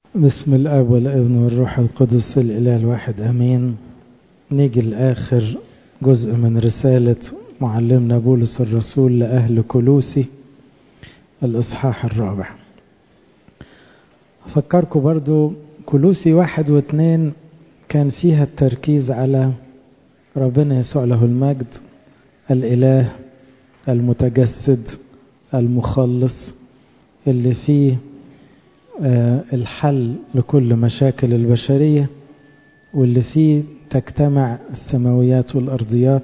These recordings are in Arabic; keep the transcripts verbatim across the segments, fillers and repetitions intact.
بسم الاب والابن والروح القدس الاله الواحد امين. نيجي لاخر جزء من رساله معلمنا بولس الرسول لاهل كولوسي، الاصحاح الرابع. افكركم برضو كولوسي واحد واثنين كان فيها التركيز على ربنا يسوع له المجد، الاله المتجسد المخلص اللي فيه الحل لكل مشاكل البشرية، واللي فيه تجتمع السماويات والأرضيات.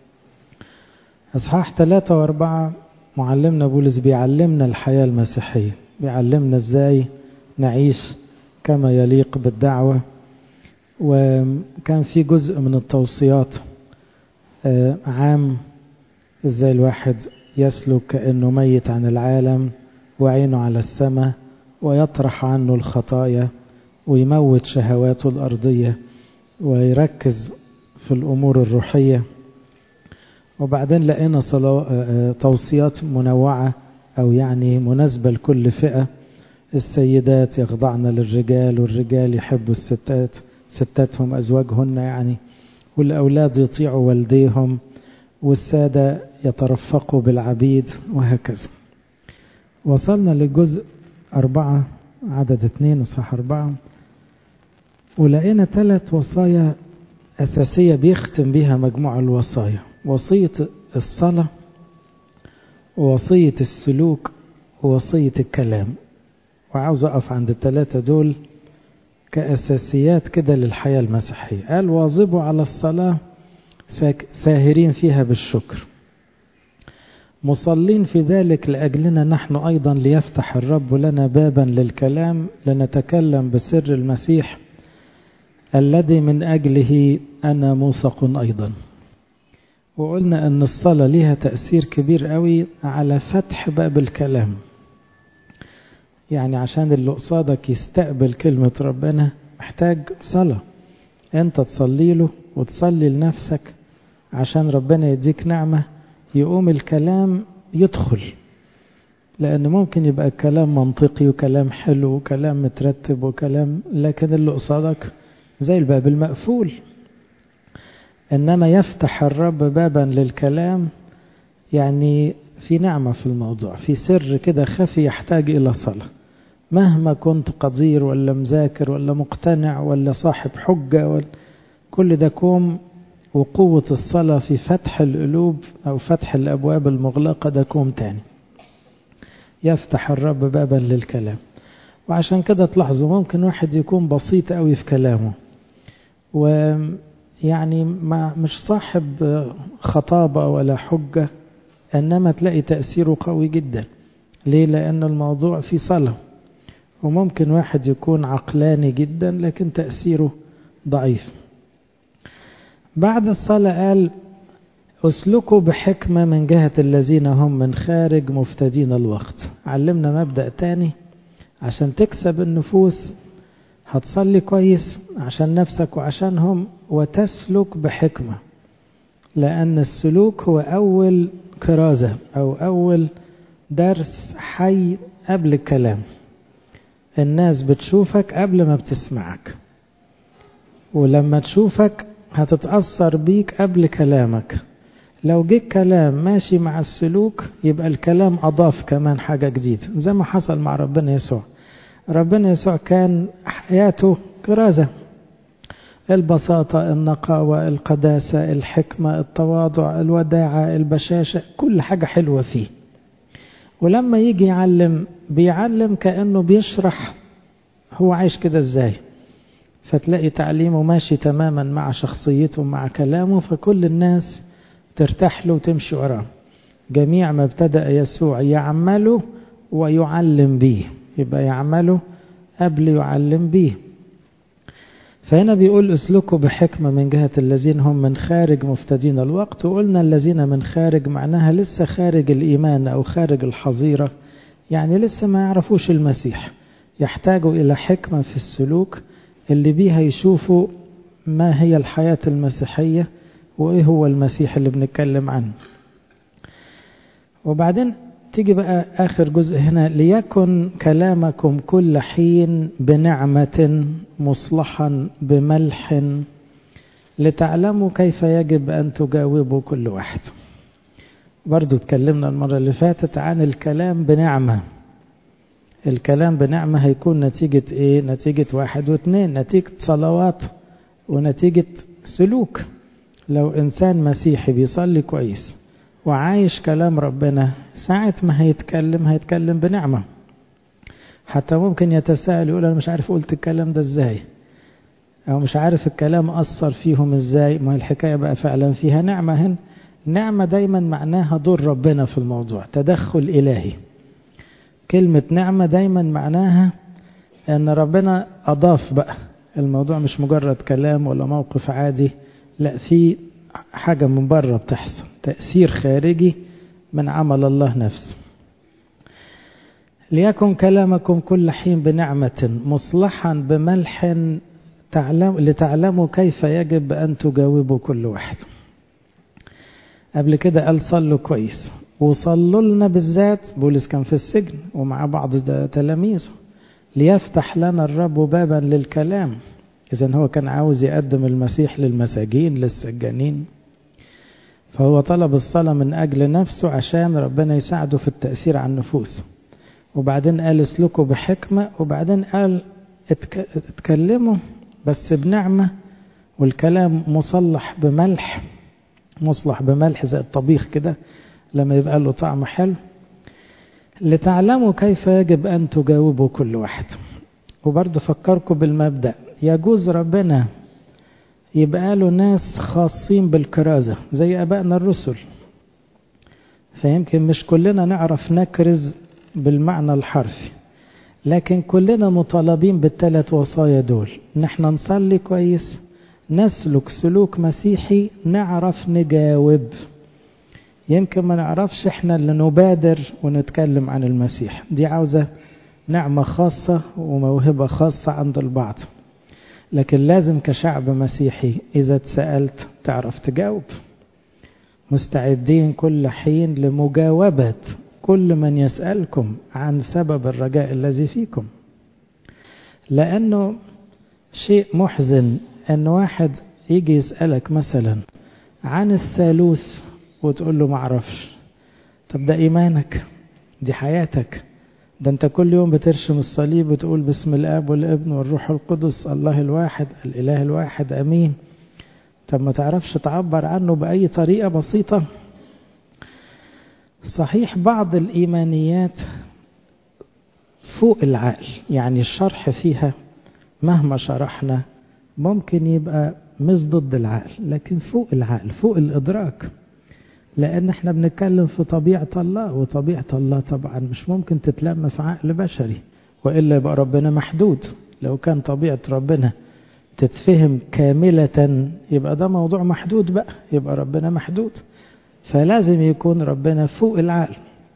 أصحاح ثلاثة وأربعة معلمنا بولس بيعلمنا الحياة المسيحية، بيعلمنا إزاي نعيش كما يليق بالدعوة. وكان في جزء من التوصيات عام إزاي الواحد يسلك كأنه ميت عن العالم وعينه على السماء، ويطرح عنه الخطايا ويموت شهواته الأرضية ويركز في الأمور الروحية. وبعدين لقينا توصيات منوعة أو يعني مناسبة لكل فئة. السيدات يخضعن للرجال، والرجال يحبوا الستات ستاتهم أزواجهن يعني، والأولاد يطيعوا والديهم، والسادة يترفقوا بالعبيد، وهكذا. وصلنا للجزء أربعة عدد اثنين صح أربعة، ولقينا ثلاث وصايا أساسية بيختم بها مجموع الوصايا: وصية الصلاة، ووصية السلوك، ووصية الكلام. وعاوز أقف عند الثلاثة دول كأساسيات كده للحياة المسيحية. قال: واظبوا على الصلاة ساهرين فيها بالشكر، مصلين في ذلك لأجلنا نحن أيضا، ليفتح الرب لنا بابا للكلام لنتكلم بسر المسيح الذي من أجله أنا موثق أيضا. وقلنا أن الصلاة لها تأثير كبير قوي على فتح باب الكلام. يعني عشان اللي قصادك يستقبل كلمة ربنا محتاج صلاة، أنت تصلي له وتصلي لنفسك عشان ربنا يديك نعمة يقوم الكلام يدخل. لأن ممكن يبقى الكلام منطقي وكلام حلو وكلام مترتب وكلام، لكن اللي قصادك زي الباب المقفول. إنما يفتح الرب بابا للكلام، يعني في نعمة في الموضوع، في سر كده خفي يحتاج إلى صلاة. مهما كنت قدير ولا مذاكر ولا مقتنع ولا صاحب حجة ولا كل ده كوم، وقوة الصلاة في فتح القلوب أو فتح الأبواب المغلقة ده كوم تاني. يفتح الرب بابا للكلام. وعشان كده تلاحظوا ممكن واحد يكون بسيط قوي في كلامه، ويعني ما مش صاحب خطابة ولا حجة، إنما تلاقي تأثيره قوي جدا. ليه؟ لأن الموضوع فيه صلاة. وممكن واحد يكون عقلاني جدا لكن تأثيره ضعيف. بعد الصلاة قال: اسلكوا بحكمة من جهة الذين هم من خارج مفتدين الوقت. علمنا مبدأ تاني: عشان تكسب النفوس هتصلي كويس عشان نفسك وعشانهم، وتسلك بحكمة. لأن السلوك هو أول كرازة أو أول درس حي قبل الكلام. الناس بتشوفك قبل ما بتسمعك، ولما تشوفك هتتأثر بيك قبل كلامك. لو جه كلام ماشي مع السلوك يبقى الكلام أضاف كمان حاجة جديدة، زي ما حصل مع ربنا يسوع. ربنا يسوع كان حياته كرازة: البساطة، النقاوة، القداسة، الحكمة، التواضع، الوداعة، البشاشة، كل حاجة حلوة فيه. ولما يجي يعلم بيعلم كأنه بيشرح هو عايش كده ازاي، فتلاقي تعليمه ماشي تماما مع شخصيته مع كلامه، فكل الناس ترتاح له وتمشي وراه. جميع ما ابتدأ يسوع يعمله ويعلم به، يبقى يعمله قبل يعلم به. فهنا بيقول: اسلكوا بحكمة من جهة الذين هم من خارج مفتدين الوقت. وقلنا الذين من خارج معناها لسه خارج الإيمان أو خارج الحظيرة، يعني لسه ما يعرفوش المسيح، يحتاجوا إلى حكمة في السلوك اللي بيها يشوفوا ما هي الحياة المسيحية وإيه هو المسيح اللي بنتكلم عنه. وبعدين تيجي بقى آخر جزء هنا، ليكن كلامكم كل حين بنعمة مصلحا بملح لتعلموا كيف يجب أن تجاوبوا كل واحد. برضو اتكلمنا المرة اللي فاتت عن الكلام بنعمة. الكلام بنعمة هيكون نتيجة ايه؟ نتيجة واحد واثنين، نتيجة صلوات ونتيجة سلوك. لو إنسان مسيحي بيصلي كويس وعايش كلام ربنا، ساعة ما هيتكلم هيتكلم بنعمة. حتى ممكن يتساءل يقول أنا مش عارف قلت الكلام ده ازاي، أو مش عارف الكلام أثر فيهم ازاي. ما الحكاية بقى فعلا فيها نعمة هنا. نعمة دايما معناها دور ربنا في الموضوع، تدخل إلهي. كلمة نعمة دايما معناها أن ربنا أضاف بقى الموضوع، مش مجرد كلام ولا موقف عادي، لا، في حاجة من بره بتحصل، تأثير خارجي من عمل الله نفسه. ليكن كلامكم كل حين بنعمة مصلحا بملح تعلم لتعلموا كيف يجب أن تجاوبوا كل واحد. قبل كده قال صلوا كويس، وصلوا لنا بالذات. بولس كان في السجن ومع بعض تلاميذه، ليفتح لنا الرب بابا للكلام. إذن هو كان عاوز يقدم المسيح للمساجين للسجانين، فهو طلب الصلاة من أجل نفسه عشان ربنا يساعده في التأثير على النفوس. وبعدين قال اسلكوا بحكمة، وبعدين قال اتكلموا بس بنعمة، والكلام مصلح بملح. مصلح بملح زي الطبيخ كده لما يبقى له طعم حلو. لتعلموا كيف يجب أن تجاوبوا كل واحد. وبرضه فكركم بالمبدأ، يجوز ربنا يبقى له ناس خاصين بالكرازة زي أبائنا الرسل، فيمكن مش كلنا نعرف نكرز بالمعنى الحرفي، لكن كلنا مطالبين بالثلاث وصايا دول. نحن نصلي كويس، نسلك سلوك مسيحي، نعرف نجاوب. يمكن ما نعرفش احنا اللي نبادر ونتكلم عن المسيح، دي عاوزة نعمة خاصة وموهبة خاصة عند البعض، لكن لازم كشعب مسيحي إذا اتسألت تعرف تجاوب. مستعدين كل حين لمجاوبة كل من يسألكم عن سبب الرجاء الذي فيكم. لأنه شيء محزن أن واحد يجي يسألك مثلا عن الثالوث وتقول له معرفش. طب ده إيمانك، دي حياتك، ده أنت كل يوم بترشم الصليب وتقول باسم الآب والابن والروح القدس الله الواحد الإله الواحد أمين. طب ما تعرفش تعبر عنه بأي طريقة بسيطة؟ صحيح بعض الإيمانيات فوق العقل، يعني الشرح فيها مهما شرحنا ممكن يبقى مش ضد العقل، لكن فوق العقل، فوق الإدراك. لأن احنا بنتكلم في طبيعة الله، وطبيعة الله طبعا مش ممكن تتلم في عقل بشري، وإلا يبقى ربنا محدود. لو كان طبيعة ربنا تتفهم كاملة يبقى ده موضوع محدود بقى، يبقى ربنا محدود. فلازم يكون ربنا فوق العقل.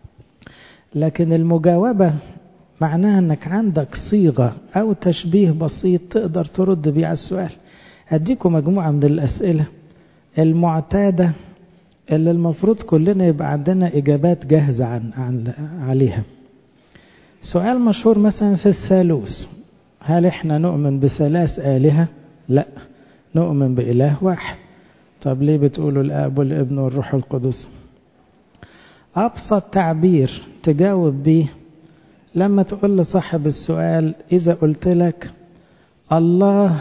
لكن المجاوبة معناها انك عندك صيغة او تشبيه بسيط تقدر ترد بيه على السؤال. اديكم مجموعة من الاسئلة المعتادة اللي المفروض كلنا يبقى عندنا اجابات جاهزة عن, عن عليها. سؤال مشهور مثلا في الثالوث، هل احنا نؤمن بثلاث آلهة؟ لا، نؤمن بإله واحد. طب ليه بتقولوا الآب والابن والروح القدس؟ أبسط تعبير تجاوب به لما تقول لصاحب السؤال إذا قلت لك الله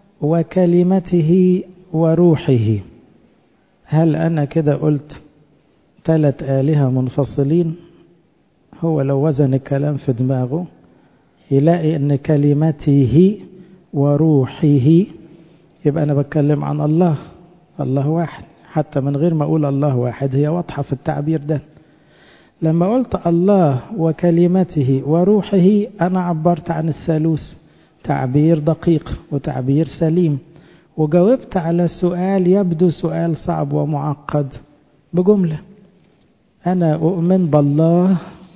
وكلمته وروحه، هل أنا كده قلت ثلاث آلهة منفصلين؟ هو لو وزن الكلام في دماغه يلاقي أن كلمته وروحه يبقى أنا بتكلم عن الله، الله واحد. حتى من غير ما أقول الله واحد هي واضحة في التعبير ده. لما قلت الله وكلمته وروحه أنا عبرت عن الثالوث، تعبير دقيق وتعبير سليم، وجاوبت على سؤال يبدو سؤال صعب ومعقد بجملة. أنا أؤمن بالله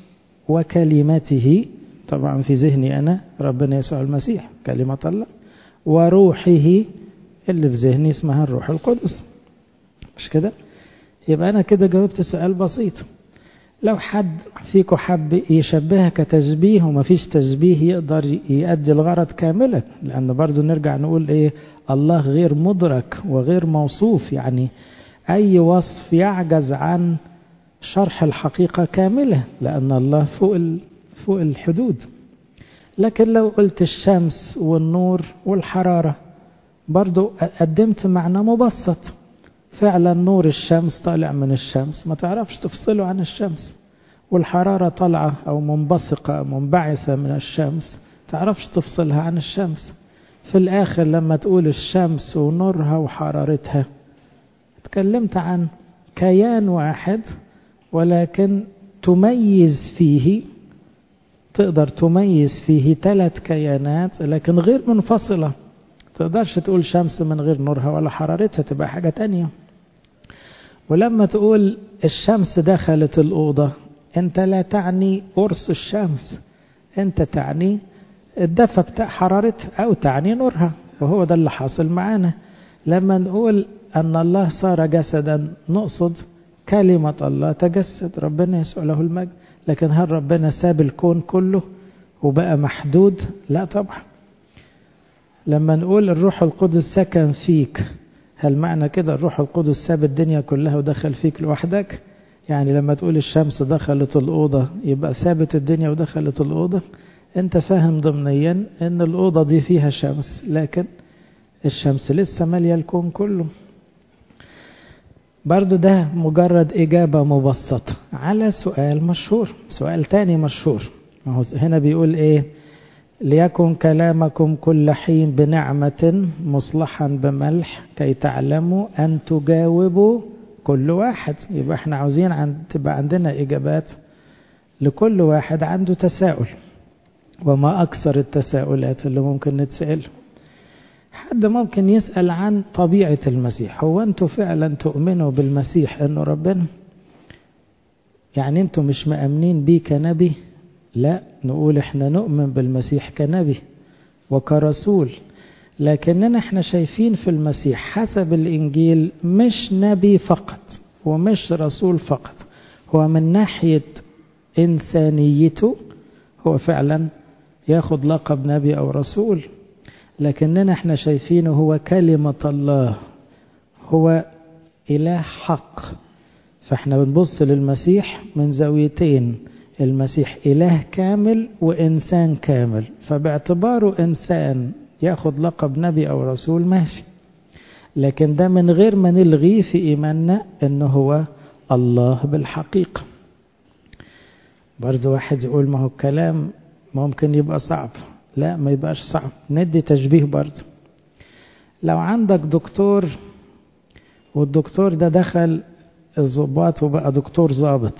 وكلمته، طبعا في ذهني أنا ربنا يسوع المسيح كلمة الله، وروحه اللي في ذهني اسمها الروح القدس. مش كده؟ يبقى أنا كده جاوبت سؤال بسيط. لو حد فيكم حب يشبهها كتشبيه وما فيش تشبيه يقدر يؤدي الغرض كاملا، لأن برضو نرجع نقول إيه، الله غير مدرك وغير موصوف، يعني أي وصف يعجز عن شرح الحقيقة كاملة، لأن الله فوق فوق الحدود. لكن لو قلت الشمس والنور والحرارة برضو قدمت معنى مبسط. فعلا نور الشمس طالع من الشمس ما تعرفش تفصله عن الشمس، والحرارة طالعة أو منبثقة منبعثة من الشمس تعرفش تفصلها عن الشمس. في الآخر لما تقول الشمس ونورها وحرارتها تكلمت عن كيان واحد، ولكن تميز فيه، تقدر تميز فيه ثلاث كيانات لكن غير منفصلة. تقدرش تقول شمس من غير نورها ولا حرارتها، تبقى حاجة تانية. ولما تقول الشمس دخلت الأوضة انت لا تعني قرص الشمس، انت تعني الدفى بتاع حرارتها أو تعني نورها، وهو ده اللي حاصل معانا. لما نقول أن الله صار جسدا نقصد كلمة الله تجسد، ربنا يسوع له المجد. لكن هل ربنا ساب الكون كله وبقى محدود؟ لا طبعا. لما نقول الروح القدس سكن فيك، هل معنى كده الروح القدس ساب الدنيا كلها ودخل فيك لوحدك؟ يعني لما تقول الشمس دخلت الأوضة يبقى ثابت الدنيا ودخلت الأوضة؟ انت فاهم ضمنيا ان الأوضة دي فيها شمس، لكن الشمس لسه مالية الكون كله. برضو ده مجرد إجابة مبسطة على سؤال مشهور. سؤال تاني مشهور هنا بيقول إيه؟ ليكن كلامكم كل حين بنعمة مصلحا بملح كي تعلموا أن تجاوبوا كل واحد. يبقى احنا عاوزين عن تبقى عندنا إجابات لكل واحد عنده تساؤل، وما أكثر التساؤلات اللي ممكن نتسأل. حد ممكن يسأل عن طبيعة المسيح، هو أنتوا فعلا تؤمنوا بالمسيح أنه ربنا؟ يعني أنتوا مش مأمنين بيه كنبي؟ لا، نقول احنا نؤمن بالمسيح كنبي وكرسول، لكننا احنا شايفين في المسيح حسب الإنجيل مش نبي فقط ومش رسول فقط، هو من ناحية إنسانيته هو فعلا ياخد لقب نبي أو رسول، لكننا احنا شايفينه هو كلمة الله، هو إله حق. فاحنا بنبص للمسيح من زاويتين، المسيح إله كامل وإنسان كامل، فباعتباره إنسان ياخد لقب نبي أو رسول ماشي، لكن ده من غير ما نلغي في إيماننا أنه هو الله بالحقيقة. برضو واحد يقول ما هو الكلام ممكن يبقى صعب. لا، ما يبقاش صعب. ندي تشبيه برضو. لو عندك دكتور والدكتور ده دخل الضباط وبقى دكتور ضابط،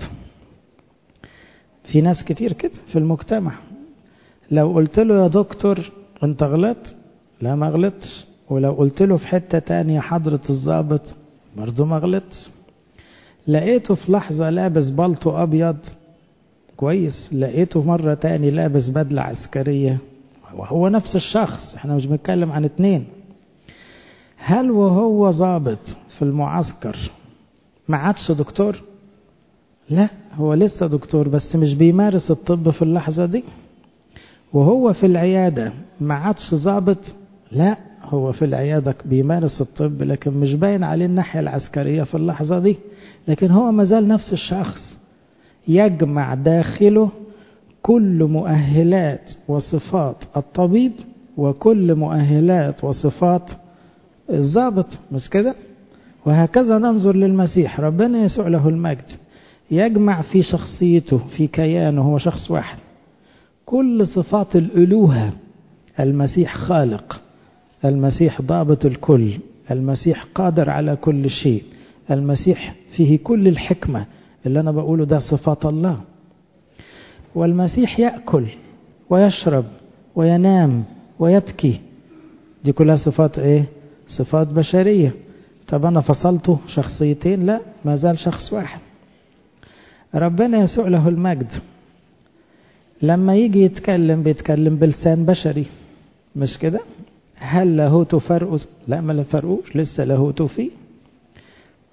في ناس كتير كده في المجتمع، لو قلت له يا دكتور انت غلط، لا ما غلطش. ولو قلت له في حتة تانية حضرة الضابط، برضو ما غلطش. لقيته في لحظة لابس بلطو أبيض كويس، لقيته مرة تاني لابس بدلة عسكرية، وهو نفس الشخص، احنا مش بنتكلم عن اتنين. هل وهو ضابط في المعسكر ما عادش دكتور؟ لا، هو لسه دكتور بس مش بيمارس الطب في اللحظة دي. وهو في العيادة ما عادش ضابط؟ لا، هو في العيادة بيمارس الطب لكن مش باين عليه الناحية العسكرية في اللحظة دي، لكن هو مازال نفس الشخص، يجمع داخله كل مؤهلات وصفات الطبيب وكل مؤهلات وصفات الضابط، مش كده؟ وهكذا ننظر للمسيح ربنا يسوع له المجد، يجمع في شخصيته في كيانه، هو شخص واحد، كل صفات الألوهة. المسيح خالق، المسيح ضابط الكل، المسيح قادر على كل شيء، المسيح فيه كل الحكمة اللي أنا بقوله ده صفات الله. والمسيح يأكل ويشرب وينام ويبكي، دي كلها صفات ايه؟ صفات بشرية. طب أنا فصلته شخصيتين؟ لا، ما زال شخص واحد. ربنا يسوع له المجد لما يجي يتكلم بيتكلم بلسان بشري، مش كده؟ هل لاهوته فرقه؟ لا، ما فرقوش، لسه لاهوته فيه.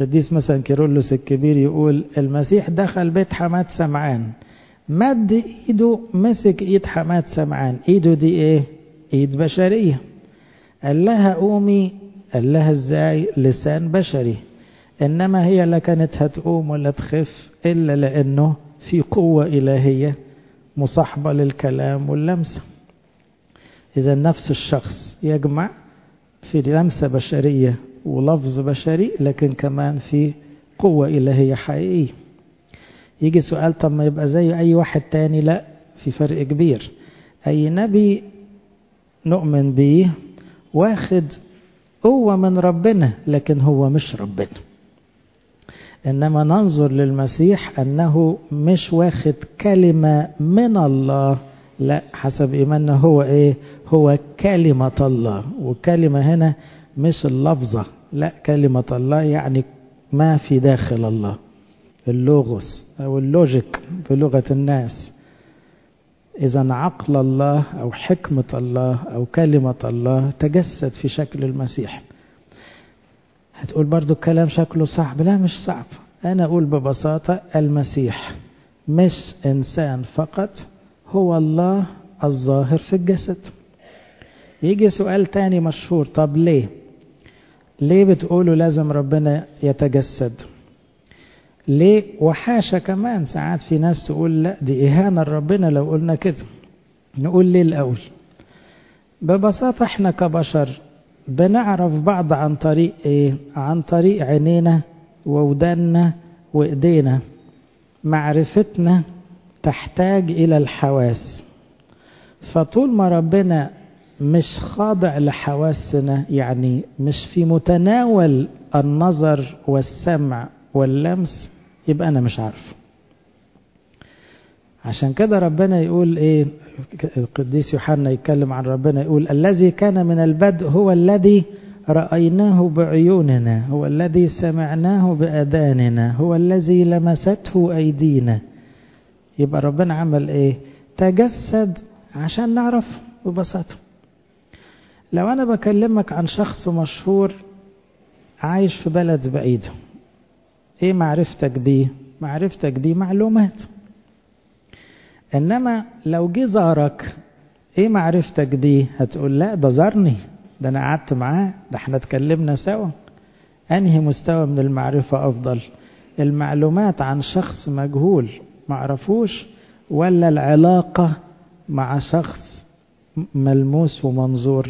قديس مثلا كيرلس الكبير يقول المسيح دخل بيت حماة سمعان، مد ايده مسك ايد حماة سمعان، ايده دي ايه؟ ايد بشرية. قال لها قومي، قال لها ازاي؟ لسان بشري. انما هي لا كانت هتقوم ولا تخف الا لانه في قوة الهية مصاحبة للكلام واللمسة. اذا نفس الشخص يجمع في لمسة بشرية ولفظ بشري، لكن كمان في قوة إلهية حقيقية. يجي سؤال، طب ما يبقى زي أي واحد تاني؟ لا، في فرق كبير. أي نبي نؤمن به واخد قوة من ربنا، لكن هو مش ربنا. إنما ننظر للمسيح أنه مش واخد كلمة من الله، لا، حسب إيماننا هو إيه؟ هو كلمة الله. وكلمة هنا مش اللفظة، لا، كلمة الله يعني ما في داخل الله، اللوغوس أو اللوجيك بلغة الناس. إذا عقل الله أو حكمة الله أو كلمة الله تجسد في شكل المسيح. هتقول برضو الكلام شكله صعب. لا، مش صعب. أنا أقول ببساطة المسيح مش إنسان فقط، هو الله الظاهر في الجسد. يجي سؤال تاني مشهور، طب ليه ليه بتقولوا لازم ربنا يتجسد؟ ليه؟ وحاشا كمان ساعات في ناس تقول لا، دي إهانة لربنا لو قلنا كده. نقول ليه الأول؟ ببساطة احنا كبشر بنعرف بعض عن طريق ايه؟ عن طريق عينينا ووداننا وايدينا. معرفتنا تحتاج إلى الحواس. فطول ما ربنا مش خاضع لحواسنا، يعني مش في متناول النظر والسمع واللمس، يبقى أنا مش عارف. عشان كده ربنا يقول إيه؟ القديس يوحنا يتكلم عن ربنا يقول الذي كان من البدء هو الذي رأيناه بعيوننا، هو الذي سمعناه بأذاننا، هو الذي لمسته أيدينا. يبقى ربنا عمل إيه؟ تجسد عشان نعرف ببساطة. لو أنا بكلمك عن شخص مشهور عايش في بلد بعيد، إيه معرفتك بيه؟ معرفتك بيه معلومات. إنما لو جه زارك، إيه معرفتك بيه؟ هتقول لا، ده زارني، ده أنا قعدت معاه، ده احنا اتكلمنا سوا. أنهي مستوى من المعرفة أفضل؟ المعلومات عن شخص مجهول معرفوش، ولا العلاقة مع شخص ملموس ومنظور؟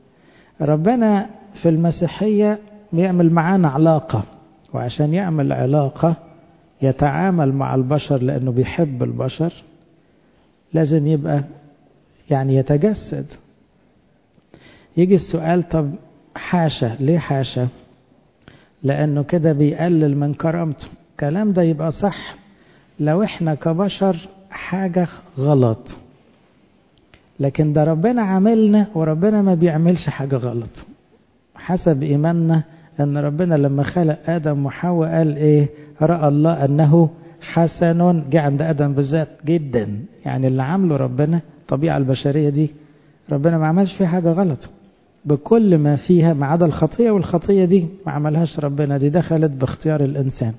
ربنا في المسيحية بيعمل معانا علاقة، وعشان يعمل علاقة يتعامل مع البشر لأنه بيحب البشر، لازم يبقى يعني يتجسد. يجي السؤال، طب حاشا، ليه حاشا؟ لأنه كده بيقلل من كرامته. الكلام ده يبقى صح لو احنا كبشر حاجة غلط، لكن ده ربنا عملنا، وربنا ما بيعملش حاجة غلط. حسب إيماننا أن ربنا لما خلق آدم وحواء قال إيه؟ رأى الله أنه حسن. جه عند آدم بالذات جدا، يعني اللي عمله ربنا الطبيعة البشرية دي ربنا ما عملش فيها حاجة غلط بكل ما فيها، ما عدا الخطية، والخطية دي ما عملهاش ربنا، دي دخلت باختيار الإنسان.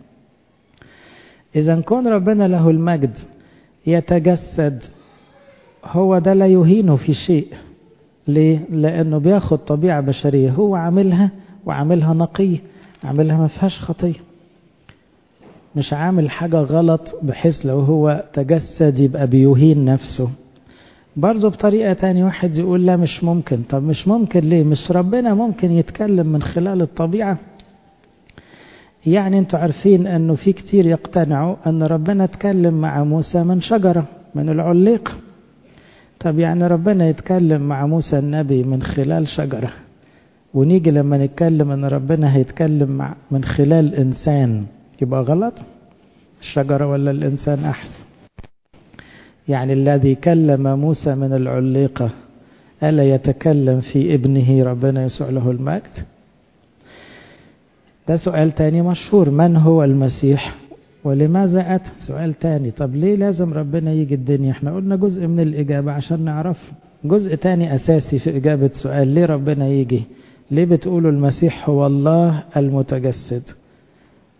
إذا كون ربنا له المجد يتجسد، هو ده لا يهينه في شيء. ليه؟ لأنه بياخد طبيعة بشرية هو عاملها، وعاملها نقية، عاملها ما فيهاش خطية، مش عامل حاجة غلط بحيث لو هو تجسد يبقى بيهين نفسه. برضو بطريقة تاني واحد يقول لا، مش ممكن. طب مش ممكن ليه؟ مش ربنا ممكن يتكلم من خلال الطبيعة؟ يعني انتوا عارفين انه في كتير يقتنعوا ان ربنا اتكلم مع موسى من شجرة، من العليق. طب يعني ربنا يتكلم مع موسى النبي من خلال شجرة، ونيجي لما نتكلم ان ربنا هيتكلم مع من خلال انسان، يبقى غلط؟ الشجرة ولا الانسان احسن؟ يعني الذي كلم موسى من العليقة ألا يتكلم في ابنه ربنا يسوع له المجد؟ ده سؤال تاني مشهور، من هو المسيح ولماذا أتى؟ سؤال تاني، طب ليه لازم ربنا يجي الدنيا؟ احنا قلنا جزء من الإجابة عشان نعرف. جزء تاني أساسي في إجابة سؤال ليه ربنا يجي. ليه بتقولوا المسيح هو الله المتجسد؟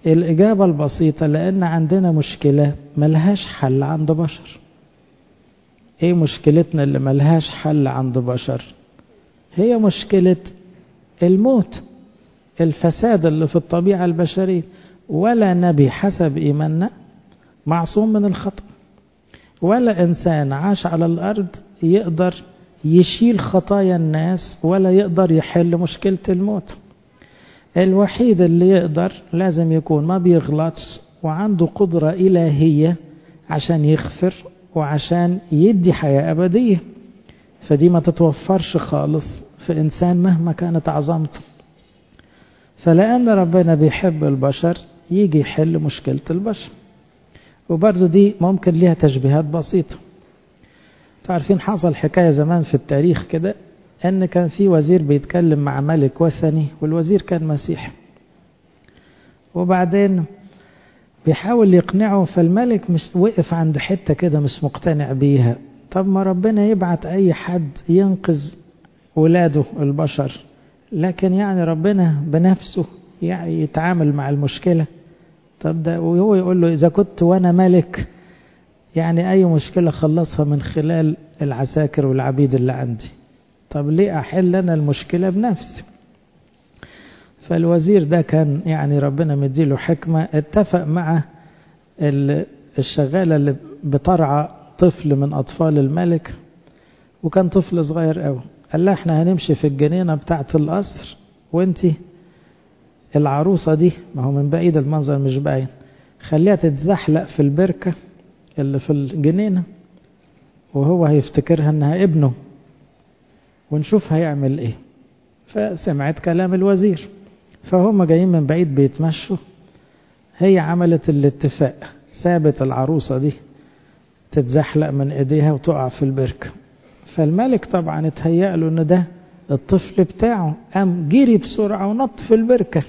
الإجابة البسيطة لأن عندنا مشكلة ملهاش حل عند بشر. إيه مشكلتنا اللي ملهاش حل عند بشر؟ هي مشكلة الموت، الفساد اللي في الطبيعة البشرية. ولا نبي حسب إيماننا معصوم من الخطأ، ولا إنسان عاش على الأرض يقدر يشيل خطايا الناس ولا يقدر يحل مشكلة الموت. الوحيد اللي يقدر لازم يكون ما بيغلطش وعنده قدرة إلهية عشان يغفر وعشان يدي حياة أبدية. فدي ما تتوفرش خالص في إنسان مهما كانت عظمته. فلأن ربنا بيحب البشر يجي يحل مشكلة البشر. وبرضو دي ممكن ليها تشبيهات بسيطة. تعرفين حصل حكاية زمان في التاريخ كده، أن كان في وزير بيتكلم مع ملك وثني، والوزير كان مسيحي، وبعدين بيحاول يقنعه، فالملك مش وقف عند حتة كده مش مقتنع بيها. طب ما ربنا يبعت أي حد ينقذ ولاده البشر، لكن يعني ربنا بنفسه يعني يتعامل مع المشكلة. طب ده وهو يقول له إذا كنت وأنا ملك يعني أي مشكلة خلصها من خلال العساكر والعبيد اللي عندي، طب ليه أحل أنا المشكلة بنفسي؟ فالوزير ده كان يعني ربنا مديله حكمة، اتفق مع الشغالة اللي بترعى طفل من أطفال الملك، وكان طفل صغير قوي. قال لها احنا هنمشي في الجنينة بتاعة القصر، وانتي العروسة دي، ما هو من بعيد المنظر مش باين، خليها تتزحلق في البركة اللي في الجنينة، وهو هيفتكرها انها ابنه، ونشوف هيعمل ايه. فسمعت كلام الوزير، فهم جايين من بعيد بيتمشوا، هي عملت الاتفاق، سابت العروسة دي تتزحلق من ايديها وتقع في البركة. فالملك طبعا اتهيأ له ان ده الطفل بتاعه، قام جري بسرعة ونط في البركة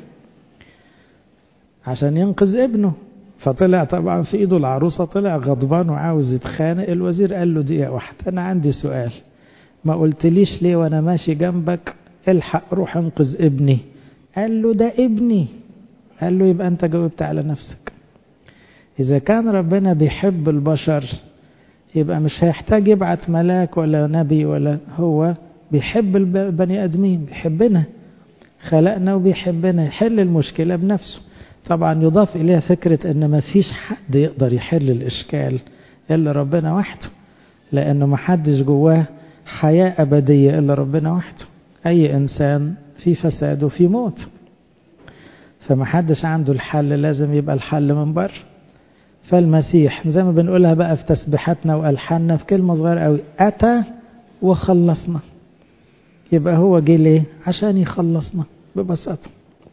عشان ينقذ ابنه. فطلع طبعا في ايده العروسة، طلع غضبان وعاوز يتخانق. الوزير قال له دقيقة واحدة، انا عندي سؤال، ما قلتليش ليه وانا ماشي جنبك الحق روح انقذ ابني؟ قال له ده ابني. قال له يبقى انت جاوبت على نفسك. اذا كان ربنا بيحب البشر يبقى مش هيحتاج يبعت ملاك ولا نبي، ولا هو بيحب البني ادمين، بيحبنا، خلقنا وبيحبنا، يحل المشكلة بنفسه. طبعا يضاف إليها فكرة أن ما فيش حد يقدر يحل الإشكال إلا ربنا وحده، لأنه ما حدش جواه حياة أبدية إلا ربنا وحده. أي إنسان في فساد وفي موت، فما حدش عنده الحل، لازم يبقى الحل من بره. فالمسيح زي ما بنقولها بقى في تسبيحاتنا وألحاننا في كلمة صغيرة قوي، أتى وخلصنا. يبقى هو جه ليه؟ عشان يخلصنا ببساطة.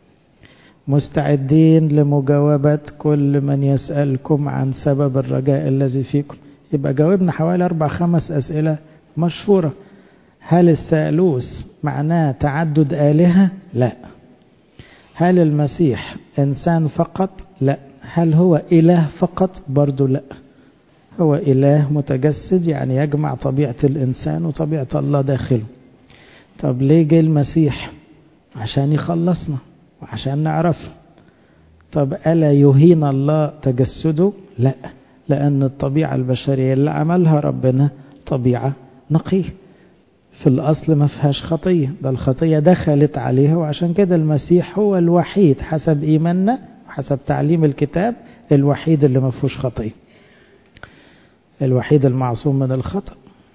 مستعدين لمجاوبة كل من يسألكم عن سبب الرجاء الذي فيكم. يبقى جاوبنا حوالي أربع خمس أسئلة مشهورة. هل الثالوث معناه تعدد آلهة؟ لا. هل المسيح إنسان فقط؟ لا. هل هو إله فقط؟ برضو لا. هو إله متجسد، يعني يجمع طبيعة الإنسان وطبيعة الله داخله. طب ليه جه المسيح؟ عشان يخلصنا وعشان نعرفه. طب ألا يهين الله تجسده؟ لا، لأن الطبيعة البشرية اللي عملها ربنا طبيعة نقية، في الأصل ما فيهاش خطية، ده الخطية دخلت عليها. وعشان كده المسيح هو الوحيد حسب إيماننا وحسب تعليم الكتاب الوحيد اللي ما فيهوش خطية، الوحيد المعصوم من الخطأ.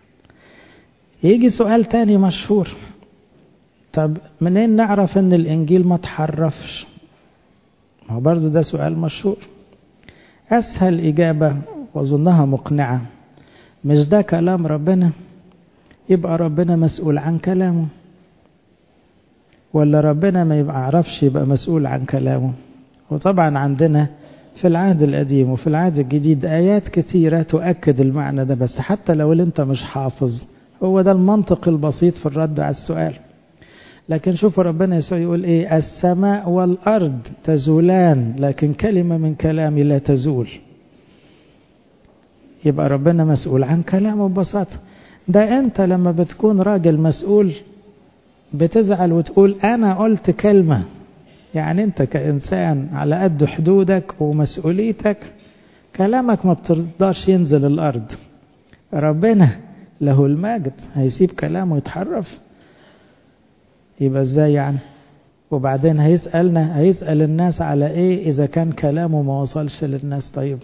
يجي سؤال تاني مشهور، طب منين نعرف ان الانجيل ما تحرفش؟ ما هو برضو ده سؤال مشهور. اسهل اجابة واظنها مقنعة، مش ده كلام ربنا؟ يبقى ربنا مسؤول عن كلامه، ولا ربنا ما يبقى عرفش يبقى مسؤول عن كلامه؟ وطبعا عندنا في العهد القديم وفي العهد الجديد آيات كثيرة تؤكد المعنى ده، بس حتى لو انت مش حافظ هو ده المنطق البسيط في الرد على السؤال. لكن شوفوا ربنا يسوع يقول ايه، السماء والأرض تزولان لكن كلمة من كلامي لا تزول. يبقى ربنا مسؤول عن كلامه ببساطة. ده انت لما بتكون راجل مسؤول بتزعل وتقول انا قلت كلمة، يعني انت كإنسان على قد حدودك ومسؤوليتك كلامك ما بترضاش ينزل الأرض. ربنا له المجد هيسيب كلامه يتحرف؟ يبقى ازاي يعني؟ وبعدين هيسألنا هيسأل الناس على ايه اذا كان كلامه ما وصلش للناس؟ طيب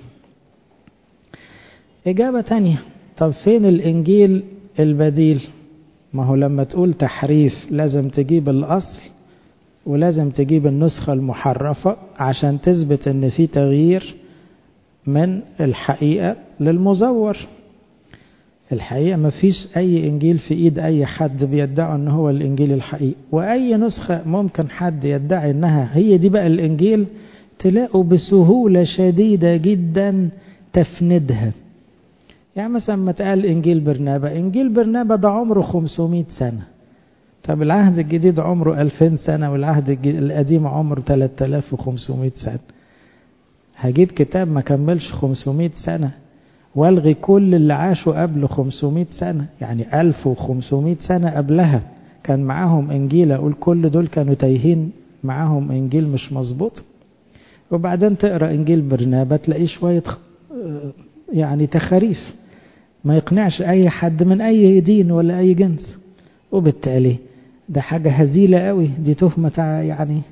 اجابة تانية، طب فين الانجيل البديل؟ ما هو لما تقول تحريف لازم تجيب الاصل ولازم تجيب النسخة المحرفة عشان تثبت ان في تغيير من الحقيقة للمزور. الحقيقة ما فيش اي انجيل في ايد اي حد بيدعي ان هو الانجيل الحقيقي، واي نسخة ممكن حد يدعي انها هي دي بقى الانجيل تلاقوا بسهولة شديدة جدا تفندها. يعني مثلا ما تقال انجيل برنابا، انجيل برنابا ده عمره خمسمائة سنة، طب العهد الجديد عمره ألفين سنة والعهد القديم عمره ثلاثة آلاف وخمسمائة سنة. هجيب كتاب ما كملش خمسمائة سنة والغي كل اللي عاشوا قبل خمسمائة سنة، يعني ألف وخمسمائة سنة قبلها كان معاهم انجيل، اقول كل دول كانوا تايهين معاهم انجيل مش مظبوط؟ وبعدين تقرأ انجيل برنابا تلاقيه شوية يعني تخاريف ما يقنعش اي حد من اي دين ولا اي جنس، وبالتالي ده حاجة هزيلة قوي، دي تهمة يعني.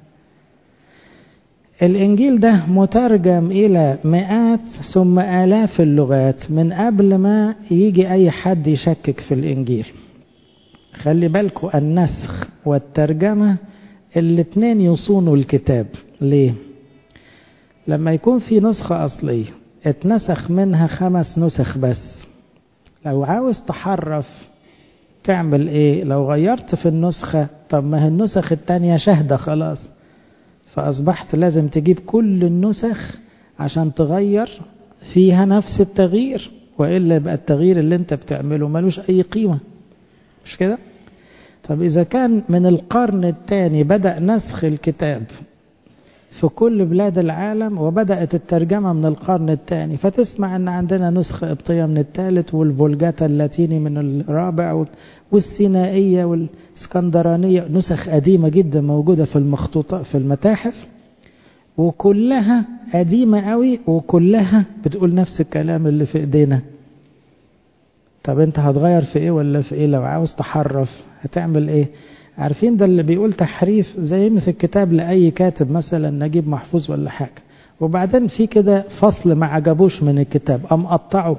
الانجيل ده مترجم الى مئات ثم الاف اللغات من قبل ما يجي اي حد يشكك في الانجيل. خلي بالكوا النسخ والترجمة الاتنين يصونوا الكتاب. ليه؟ لما يكون في نسخة اصلية اتنسخ منها خمس نسخ بس، لو عاوز تحرف تعمل ايه؟ لو غيرت في النسخة، طب ما هي النسخ التانية شهدة خلاص، فأصبحت لازم تجيب كل النسخ عشان تغير فيها نفس التغيير، وإلا يبقى التغيير اللي انت بتعمله ملوش أي قيمة، مش كده؟ طب إذا كان من القرن الثاني بدأ نسخ الكتاب في كل بلاد العالم وبدأت الترجمة من القرن الثاني، فتسمع أن عندنا نسخة قبطية من الثالث والفولجاتا اللاتيني من الرابع والسينائية والاسكندرانية، نسخ قديمة جدا موجودة في المخطوطات في المتاحف، وكلها قديمة قوي وكلها بتقول نفس الكلام اللي في ايدينا. طب انت هتغير في ايه ولا في ايه؟ لو عاوز تحرف هتعمل ايه؟ عارفين ده اللي بيقول تحريف زي يمسك كتاب لأي كاتب مثلا نجيب محفوظ ولا حاجة، وبعدين في كده فصل ما عجبوش من الكتاب أم قطعه.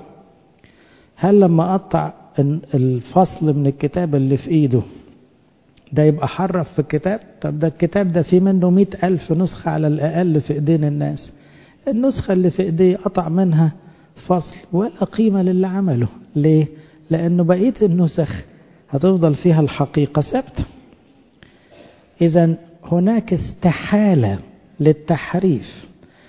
هل لما قطع الفصل من الكتاب اللي في ايده ده يبقى حرف في الكتاب؟ طب ده الكتاب ده فيه منه مئة ألف نسخة على الأقل في ايدين الناس، النسخة اللي في ايديه قطع منها فصل ولا قيمة للي عمله. ليه؟ لأنه بقية النسخ هتفضل فيها الحقيقة ثابتة. إذن هناك استحالة للتحريف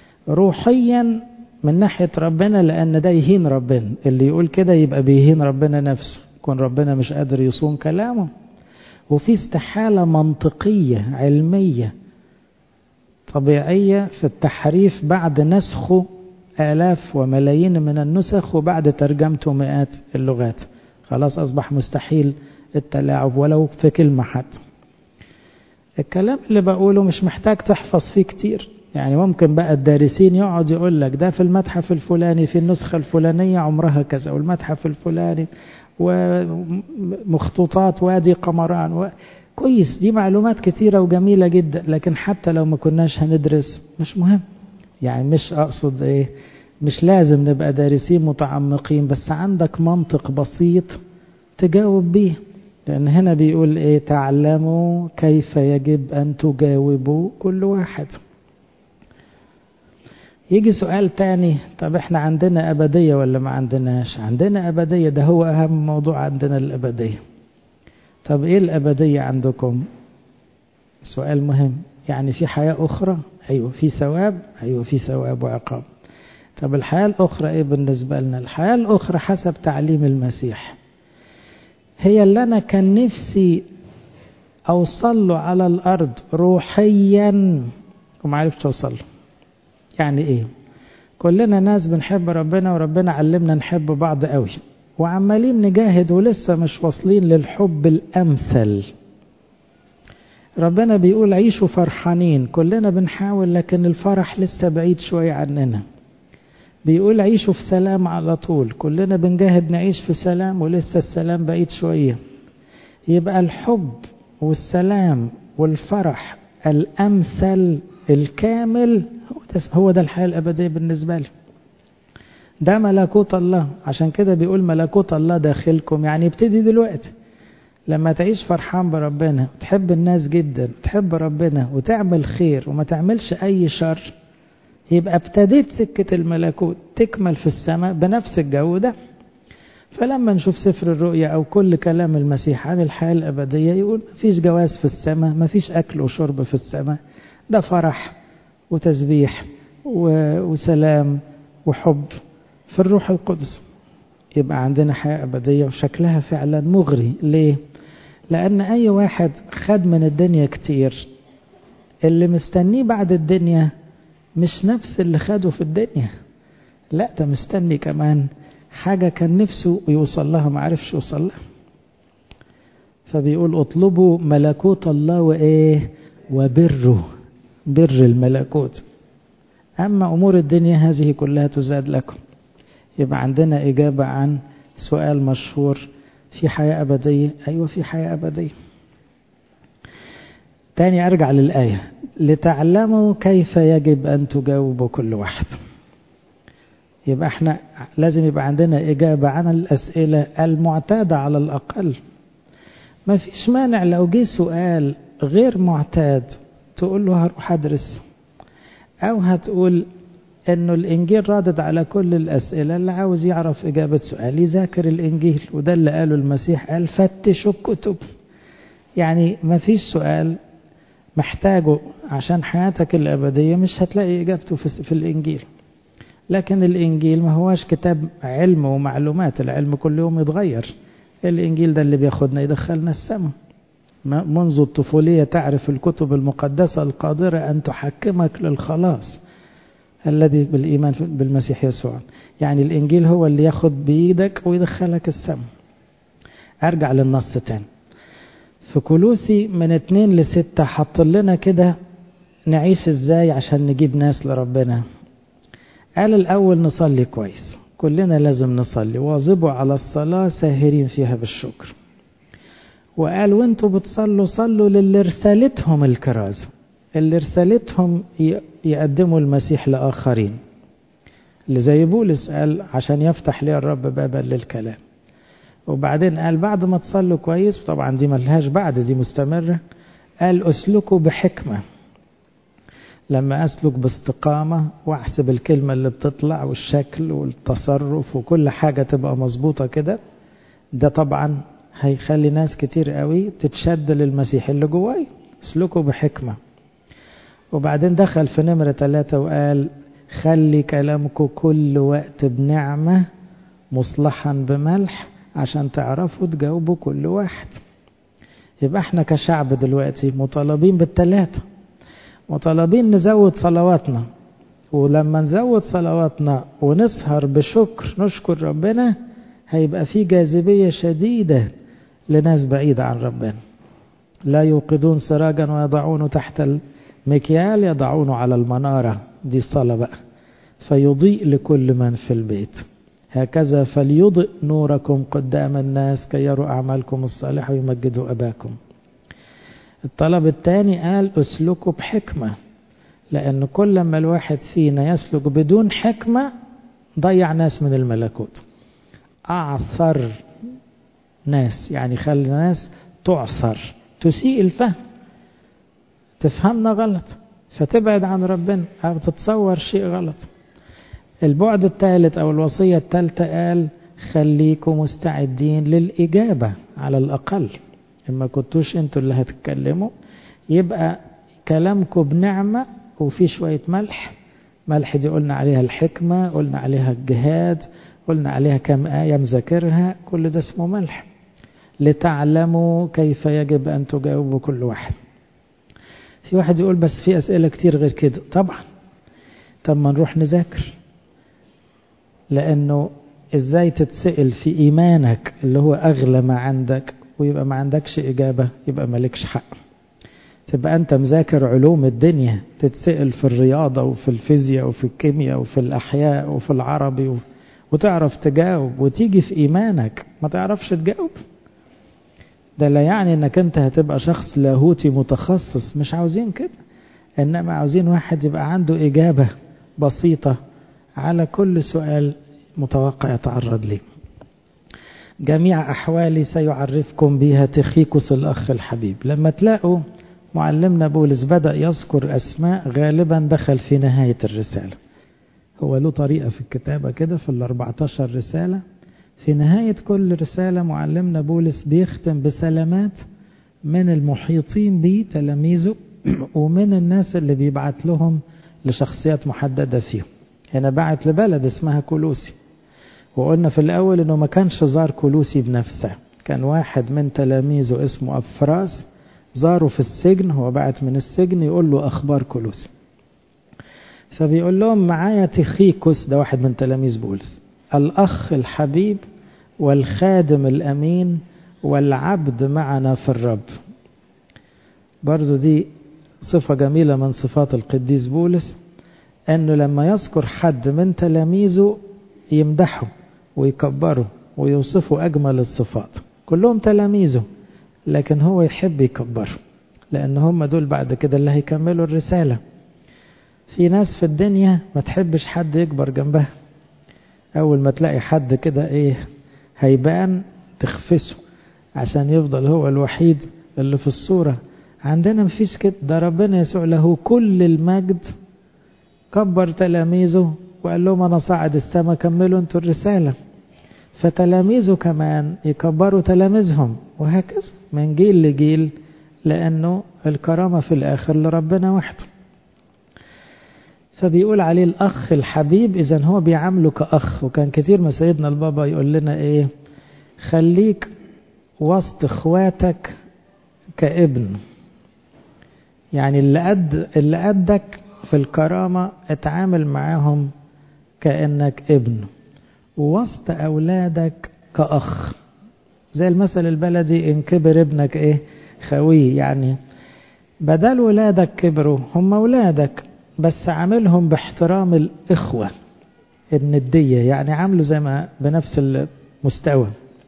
روحيا من ناحية ربنا، لأن ده يهين ربنا، اللي يقول كده يبقى بيهين ربنا نفسه، يكون ربنا مش قادر يصون كلامه. وفي استحالة منطقية علمية طبيعية في التحريف بعد نسخه آلاف وملايين من النسخ وبعد ترجمته مئات اللغات، خلاص أصبح مستحيل التلاعب ولو في كلمة حتى. الكلام اللي بقوله مش محتاج تحفظ فيه كتير، يعني ممكن بقى الدارسين يقعد يقول لك ده في المتحف الفلاني في النسخة الفلانية عمرها كذا، والمتحف الفلاني ومخطوطات وادي قمران و... كويس، دي معلومات كتيرة وجميلة جدا، لكن حتى لو ما كناش هندرس مش مهم. يعني مش أقصد إيه، مش لازم نبقى دارسين متعمقين، بس عندك منطق بسيط تجاوب بيه، لأن هنا بيقول إيه؟ تعلموا كيف يجب أن تجاوبوا كل واحد. يجي سؤال تاني، طب احنا عندنا أبدية ولا ما عندناش؟ عندنا أبدية، ده هو أهم موضوع عندنا الأبدية. طب إيه الأبدية عندكم؟ سؤال مهم. يعني في حياة أخرى؟ أيوة. في ثواب؟ أيوة في ثواب وعقاب. طب الحياة الأخرى إيه بالنسبة لنا؟ الحياة الأخرى حسب تعليم المسيح هي اللي أنا كان نفسي أوصل له على الأرض روحيا وما عرفتش أوصل له. يعني إيه؟ كلنا ناس بنحب ربنا وربنا علمنا نحب بعض قوي، وعمالين نجاهد ولسه مش واصلين للحب الأمثل. ربنا بيقول عيشوا فرحانين، كلنا بنحاول لكن الفرح لسه بعيد شوية عننا. بيقول عيشوا في سلام على طول، كلنا بنجاهد نعيش في سلام ولسه السلام بعيد شوية. يبقى الحب والسلام والفرح الأمثل الكامل هو ده, هو ده الحياة الأبدية بالنسبة لي. ده ملكوت الله. عشان كده بيقول ملكوت الله داخلكم، يعني ابتدي دلوقتي. لما تعيش فرحان بربنا، تحب الناس جدا، تحب ربنا وتعمل خير وما تعملش أي شر، يبقى ابتديت سكة الملكوت تكمل في السماء بنفس الجو ده. فلما نشوف سفر الرؤيا أو كل كلام المسيح عن الحياة الأبدية يقول مفيش جواز في السماء، مفيش أكل وشرب في السماء، ده فرح وتسبيح وسلام وحب في الروح القدس. يبقى عندنا حياة أبدية وشكلها فعلا مغري. ليه؟ لأن أي واحد خد من الدنيا كتير، اللي مستنيه بعد الدنيا مش نفس اللي خده في الدنيا، لا ده مستني كمان حاجة كان نفسه يوصل لها ما عرفش يوصل لها. فبيقول اطلبوا ملكوت الله وإيه وبره، بر الملكوت. أما أمور الدنيا هذه كلها تزاد لكم. يبقى عندنا إجابة عن سؤال مشهور، في حياة أبدية؟ أيوة في حياة أبدية. تاني أرجع للآية، لتعلموا كيف يجب أن تجاوبوا كل واحد. يبقى احنا لازم يبقى عندنا إجابة عن الأسئلة المعتادة على الأقل. ما فيش مانع لو جه سؤال غير معتاد تقول له هروح أدرس، أو هتقول إنه الإنجيل رادد على كل الأسئلة، اللي عاوز يعرف إجابة سؤال يذاكر الإنجيل. وده اللي قاله المسيح، قال فتشوا الكتب. يعني ما فيش سؤال محتاجه عشان حياتك الأبدية مش هتلاقي إجابته في الإنجيل. لكن الإنجيل ما هواش كتاب علم ومعلومات، العلم كل يوم يتغير. الإنجيل ده اللي بياخدنا يدخلنا السماء. منذ الطفولية تعرف الكتب المقدسة القادرة أن تحكمك للخلاص الذي بالإيمان بالمسيح يسوع. يعني الإنجيل هو اللي ياخد بإيدك ويدخلك السماء. أرجع للنص تاني في كولوسي من اتنين لستة، حط لنا كده نعيش ازاي عشان نجيب ناس لربنا. قال الأول نصلي كويس، كلنا لازم نصلي، واظبوا على الصلاة ساهرين فيها بالشكر. وقال وانتوا بتصلوا صلوا للي رسالتهم الكرازة، اللي رسالتهم يقدموا المسيح لآخرين، اللي زي بولس قال عشان يفتح لي الرب بابا للكلام. وبعدين قال بعد ما تصلوا كويس، طبعا دي ملهاش بعد، دي مستمرة، قال اسلكوا بحكمة. لما أسلك باستقامة وأحسب الكلمة اللي بتطلع والشكل والتصرف وكل حاجة تبقى مظبوطة كده، ده طبعا هيخلي ناس كتير قوي تتشد للمسيح اللي جواي. اسلكوا بحكمة. وبعدين دخل في نمرة ثلاثة وقال خلي كلامكم كل وقت بنعمة مصلحا بملح عشان تعرفوا تجاوبوا كل واحد. يبقى احنا كشعب دلوقتي مطالبين بالثلاثة، مطالبين نزود صلواتنا، ولما نزود صلواتنا ونسهر بشكر نشكر ربنا هيبقى في جاذبية شديدة لناس بعيدة عن ربنا. لا يوقدون سراجا ويضعونه تحت المكيال، يضعونه على المنارة. دي الصلاة بقى، فيضيء لكل من في البيت. هكذا فليضئ نوركم قدام الناس كي يروا أعمالكم الصالحة ويمجدوا أباكم. الطلب الثاني قال اسلكوا بحكمة، لأن كل ما الواحد فينا يسلك بدون حكمة ضيع ناس من الملكوت، أعثر ناس، يعني خلي ناس تعثر، تسيء الفهم، تفهمنا غلط فتبعد عن ربنا أو تتصور شيء غلط. البعد الثالث أو الوصية الثالثة قال خليكم مستعدين للإجابة على الأقل. إما كنتوش انتوا اللي هتتكلموا يبقى كلامكم بنعمة وفي شوية ملح. ملح دي قلنا عليها الحكمة، قلنا عليها الجهاد، قلنا عليها كم آية مذاكرها، كل ده اسمه ملح. لتعلموا كيف يجب أن تجاوبوا كل واحد. في واحد يقول بس في أسئلة كتير غير كده. طبعا طب ما نروح نذاكر، لأنه إزاي تتسأل في إيمانك اللي هو أغلى ما عندك ويبقى ما عندكش إجابة؟ يبقى مالكش حق. تبقى أنت مذاكر علوم الدنيا، تتسأل في الرياضة وفي الفيزياء وفي الكيمياء وفي الأحياء وفي العربي و... وتعرف تجاوب، وتيجي في إيمانك ما تعرفش تجاوب. ده لا يعني أنك أنت هتبقى شخص لاهوتي متخصص، مش عاوزين كده، إنما عاوزين واحد يبقى عنده إجابة بسيطة على كل سؤال متوقع يتعرض ليه. جميع أحوالي سيعرفكم بها تخيكوس الأخ الحبيب. لما تلاقوا معلمنا بولس بدأ يذكر أسماء، غالبا دخل في نهاية الرسالة. هو له طريقة في الكتابة كده في الأربعتاشر رسالة، في نهاية كل رسالة معلمنا بولس بيختم بسلامات من المحيطين به تلاميذه ومن الناس اللي بيبعت لهم لشخصيات محددة فيهم. هنا بعت لبلد اسمها كولوسي، وقلنا في الأول أنه ما كانش زار كولوسي بنفسه، كان واحد من تلاميذه اسمه أبفراس زاره في السجن، هو بعت من السجن يقول له أخبار كولوسي. فبيقول لهم معايا تخيكوس، ده واحد من تلاميذ بولس، الأخ الحبيب والخادم الأمين والعبد معنا في الرب. برضو دي صفة جميلة من صفات القديس بولس، أنه لما يذكر حد من تلاميذه يمدحه ويكبره ويوصفه أجمل الصفات. كلهم تلاميذه لكن هو يحب يكبره، لأن هم دول بعد كده اللي هيكملوا الرسالة. في ناس في الدنيا ما تحبش حد يكبر جنبها، أول ما تلاقي حد كده إيه هيبان تخفسه عشان يفضل هو الوحيد اللي في الصورة. عندنا مفيش كده، ده ربنا يسوع له كل المجد كبر تلاميذه وقال لهم أنا صاعد السماء، كملوا انتوا الرسالة. فتلاميذه كمان يكبروا تلاميذهم، وهكذا من جيل لجيل، لأنه الكرامة في الآخر لربنا وحده. فبيقول عليه الأخ الحبيب، إذن هو بيعامله كأخ. وكان كتير ما سيدنا البابا يقول لنا إيه، خليك وسط اخواتك كابن، يعني اللي قد اللي قدك في الكرامة اتعامل معاهم كأنك ابن، ووسط أولادك كأخ. زي المثل البلدي، إن كبر ابنك إيه خويه، يعني بدل ولادك كبروا هم أولادك بس عاملهم باحترام الإخوة الندية، يعني عامله زي ما بنفس المستوى.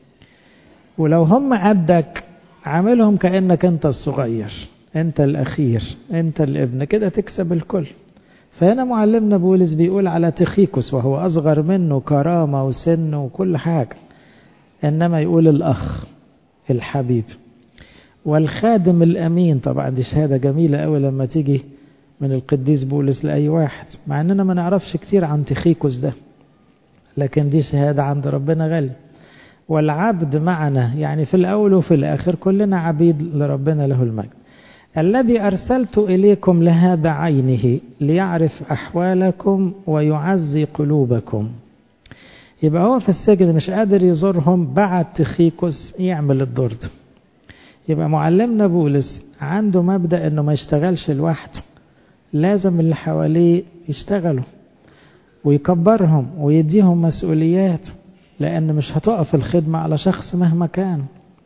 ولو هم قدك عاملهم كأنك أنت الصغير، أنت الأخير، أنت الابن، كده تكسب الكل. فهنا معلمنا بولس بيقول على تخيكوس وهو أصغر منه كرامة وسن وكل حاجة، إنما يقول الأخ الحبيب والخادم الأمين. طبعا دي شهادة جميلة أوي لما تيجي من القديس بولس لأي واحد، مع أننا ما نعرفش كتير عن تخيكوس ده، لكن دي شهادة عند ربنا غالي. والعبد معنا، يعني في الأول وفي الآخر كلنا عبيد لربنا له المجد. الذي أرسلت إليكم لهذا عينه ليعرف أحوالكم ويعزي قلوبكم. يبقى هو في السجن مش قادر يزورهم، بعت تخيكوس يعمل الدور ده. يبقى معلمنا بولس عنده مبدأ انه ما يشتغلش لوحده، لازم اللي حواليه يشتغلوا ويكبرهم ويديهم مسؤوليات، لأن مش هتقف الخدمة على شخص مهما كان.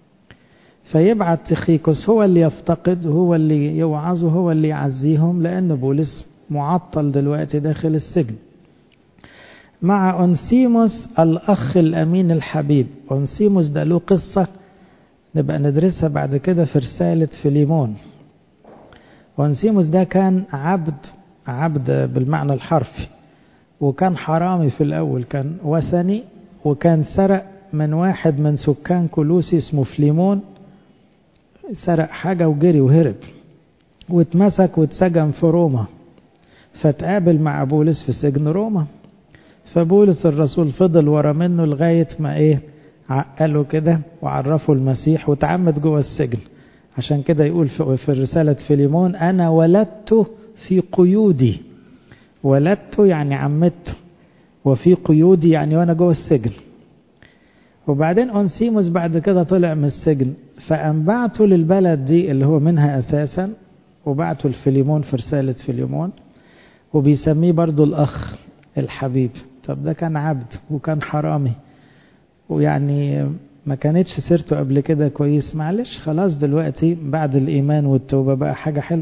فيبعت تخيكوس هو اللي يفتقد، هو اللي يوعظ، هو اللي يعزيهم، لأن بولس معطل دلوقتي داخل السجن. مع أنسيموس الأخ الأمين الحبيب. أنسيموس ده له قصة نبقى ندرسها بعد كده في رسالة فيليمون. وأنسيموس ده كان عبد عبد بالمعنى الحرفي، وكان حرامي في الأول، كان وثني، وكان سرق من واحد من سكان كولوسي اسمه فليمون، سرق حاجة وجري وهرب واتمسك واتسجن في روما. فتقابل مع بولس في سجن روما، فبولس الرسول فضل ورا منه لغاية ما ايه عقله كده وعرفه المسيح وتعمد جوه السجن. عشان كده يقول في الرسالة فيليمون أنا ولدته في قيودي. ولدته يعني عمدته، وفي قيودي يعني وانا جوه السجن. وبعدين أنسيموس بعد كده طلع من السجن، فأنبعته للبلد دي اللي هو منها أساسا، وبعته لفيليمون في رسالة فيليمون، وبيسميه برضو الأخ الحبيب. طب ده كان عبد وكان حرامي، ويعني ما كانتش سيرته قبل كده كويس، معلش خلاص دلوقتي بعد الإيمان والتوبة بقى حاجة حلوة.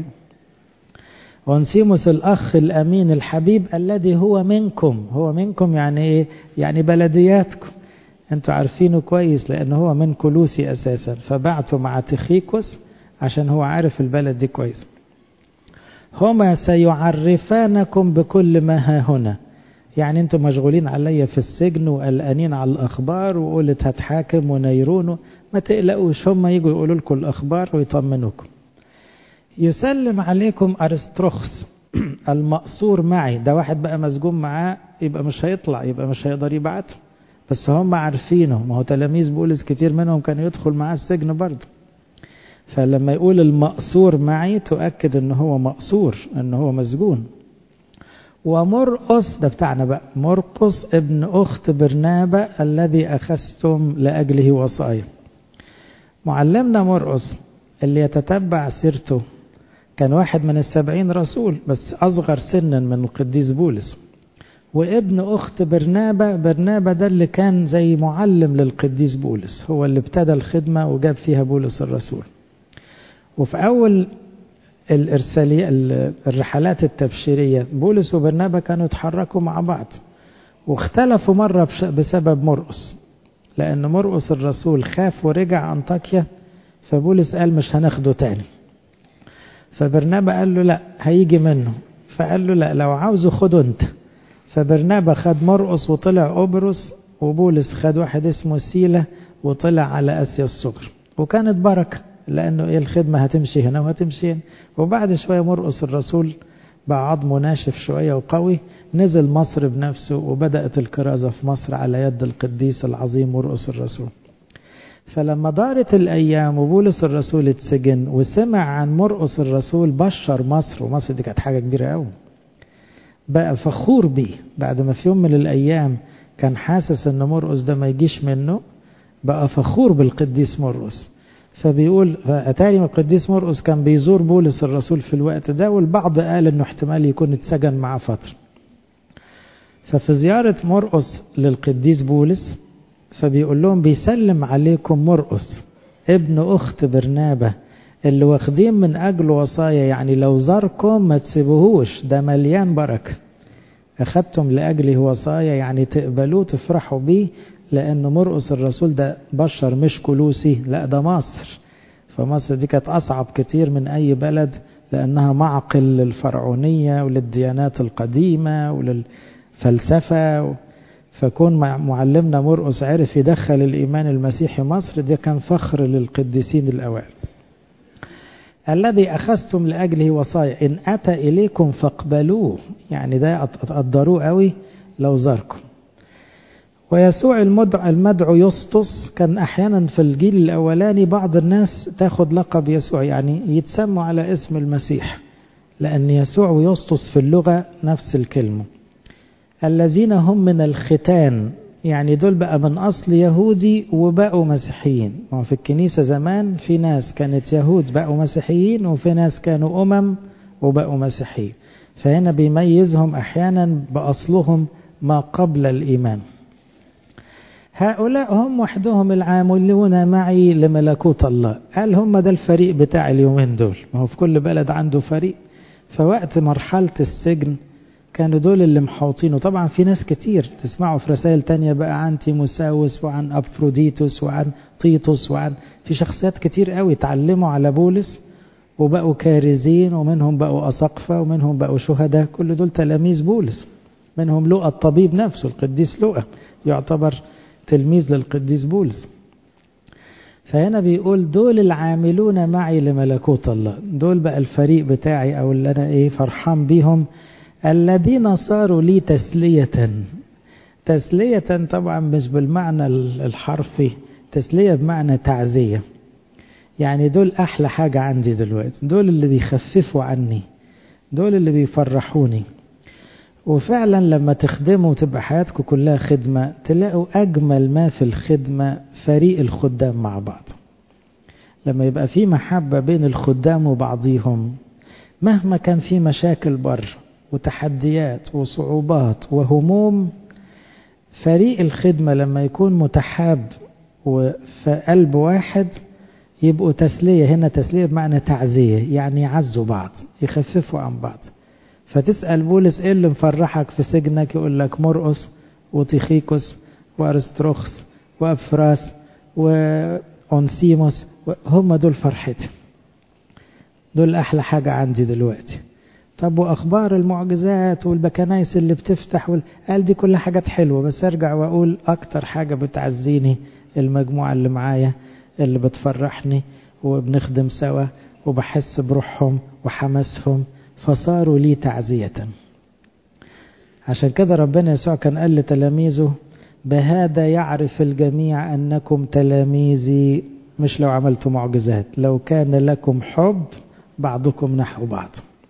ونسيموس الأخ الأمين الحبيب الذي هو منكم. هو منكم يعني إيه؟ يعني بلدياتكم، أنتوا عارفينه كويس لأنه هو من كولوسي أساسا، فبعته مع تخيكوس عشان هو عارف البلد دي كويس. هما سيعرفانكم بكل ما ها هنا. يعني انتوا مشغولين عليا في السجن وقلقانين على الأخبار وقلت هتحاكم ونيرونه، ما تقلقوش، هما يجوا يقولوا لكم الأخبار ويطمنوكم. يسلم عليكم أرسطرخس المقصور معي. ده واحد بقى مسجون معاه، يبقى مش هيطلع، يبقى مش هيقدر يبعته، بس هم عارفينه. ما هو تلاميذ بولس كتير منهم كان يدخل معاه السجن برضه، فلما يقول المقصور معي تؤكد انه هو مقصور، انه هو مسجون. ومرقس، ده بتاعنا بقى، مرقس ابن أخت برنابا الذي أخذتم لأجله وصايا. معلمنا مرقس اللي يتتبع سيرته كان واحد من السبعين رسول، بس أصغر سنا من القديس بولس. وابن أخت برنابا، برنابا ده اللي كان زي معلم للقديس بولس، هو اللي ابتدى الخدمة وجاب فيها بولس الرسول. وفي أول الإرسالية الرحلات التبشيرية بولس وبرنابا كانوا يتحركوا مع بعض، واختلفوا مرة بسبب مرقس، لأن مرقس الرسول خاف ورجع أنطاكيا، فبولس قال مش هناخده تاني. فبرنابا قال له لا هيجي منه، فقال له لا لو عاوزه خده انت. فبرنابا خد مرقس وطلع أوبروس، وبولس خد واحد اسمه سيلة وطلع على آسيا الصغرى، وكانت بركة لأنه إيه الخدمة هتمشي هنا وهتمشي هنا. وبعد شوية مرقس الرسول بقى عظمه ناشف شوية وقوي، نزل مصر بنفسه وبدأت الكرازة في مصر على يد القديس العظيم مرقس الرسول. فلما دارت الأيام وبولس الرسول اتسجن وسمع عن مرقس الرسول بشر مصر، ومصر دي كانت حاجة كبيرة قوي، بقى فخور بيه. بعد ما في يوم من الأيام كان حاسس أن مرقس ده ما يجيش منه، بقى فخور بالقديس مرقس. فبيقول فأتاري القديس مرقس كان بيزور بولس الرسول في الوقت ده، والبعض قال أنه احتمال يكون اتسجن معه فترة. ففي زيارة مرقس للقديس بولس فبيقول لهم بيسلم عليكم مرقس ابن أخت برنابا اللي واخدين من أجل وصايا، يعني لو زاركم ما تسيبوهوش، ده مليان بركة. أخدتم لأجله وصايا يعني تقبلوه تفرحوا بيه، لأن مرقس الرسول ده بشر مش كلوسي، لا ده مصر. فمصر دي كانت أصعب كتير من أي بلد، لأنها معقل للفرعونية وللديانات القديمة وللفلسفة. فكون معلمنا مرقس عرف يدخل الإيمان المسيحي مصر، ده كان فخر للقديسين الأوائل. الذي أخذتم لأجله وصايا إن أتى إليكم فاقبلوه، يعني ده تقدروه قوي لو زاركم. ويسوع المدعو, المدعو يسطس، كان أحيانا في الجيل الأولاني بعض الناس تاخد لقب يسوع، يعني يتسموا على اسم المسيح، لأن يسوع ويسطس في اللغة نفس الكلمة. الذين هم من الختان، يعني دول بقى من أصل يهودي وبقوا مسيحيين. في الكنيسة زمان في ناس كانت يهود بقوا مسيحيين، وفي ناس كانوا أمم وبقوا مسيحيين، فهنا بيميزهم أحيانا بأصلهم ما قبل الإيمان. هؤلاء هم وحدهم العاملون معي لملكوت الله. قال هم ده الفريق بتاع اليومين دول، ما هو في كل بلد عنده فريق. فوقت مرحلة السجن كانوا دول اللي محوطينه. طبعا في ناس كتير تسمعوا في رسائل تانية بقى عن تيموساوس وعن أبفروديتوس وعن طيطس، وعن في شخصيات كتير قوي تعلموا على بولس وبقوا كارزين، ومنهم بقوا أساقفة ومنهم بقوا شهداء، كل دول تلاميذ بولس. منهم لوقا الطبيب نفسه، القديس لوقا يعتبر تلميذ للقديس بولس. فهنا بيقول دول العاملون معي لملكوت الله، دول بقى الفريق بتاعي أو اللي أنا إيه فرحان بيهم. الذين صاروا لي تسلية. تسلية طبعا مش بالمعنى الحرفي، تسلية بمعنى تعزية، يعني دول أحلى حاجة عندي دلوقتي، دول اللي بيخففوا عني، دول اللي بيفرحوني. وفعلا لما تخدموا وتبقى حياتكم كلها خدمة، تلاقوا أجمل ما في الخدمة فريق الخدام مع بعض. لما يبقى في محبة بين الخدام وبعضهم، مهما كان في مشاكل بر وتحديات وصعوبات وهموم، فريق الخدمة لما يكون متحاب وفي قلب واحد يبقوا تسلية. هنا تسلية بمعنى تعزية، يعني يعزوا بعض، يخففوا عن بعض. فتسأل بولس ايه اللي مفرحك في سجنك؟ يقول لك مرقس وتيخيكوس وارستروخس وابفراس وأونسيموس، هم دول فرحتي، دول أحلى حاجة عندي دلوقتي. طب وأخبار المعجزات والبكنايس اللي بتفتح وال... قال دي كل حاجات حلوة، بس أرجع وأقول أكتر حاجة بتعزيني المجموعة اللي معايا اللي بتفرحني وبنخدم سوا وبحس بروحهم وحماسهم، فصاروا لي تعزية. عشان كده ربنا يسوع كان قال لتلاميذه بهذا يعرف الجميع أنكم تلاميذي، مش لو عملتوا معجزات، لو كان لكم حب بعضكم نحو بعض.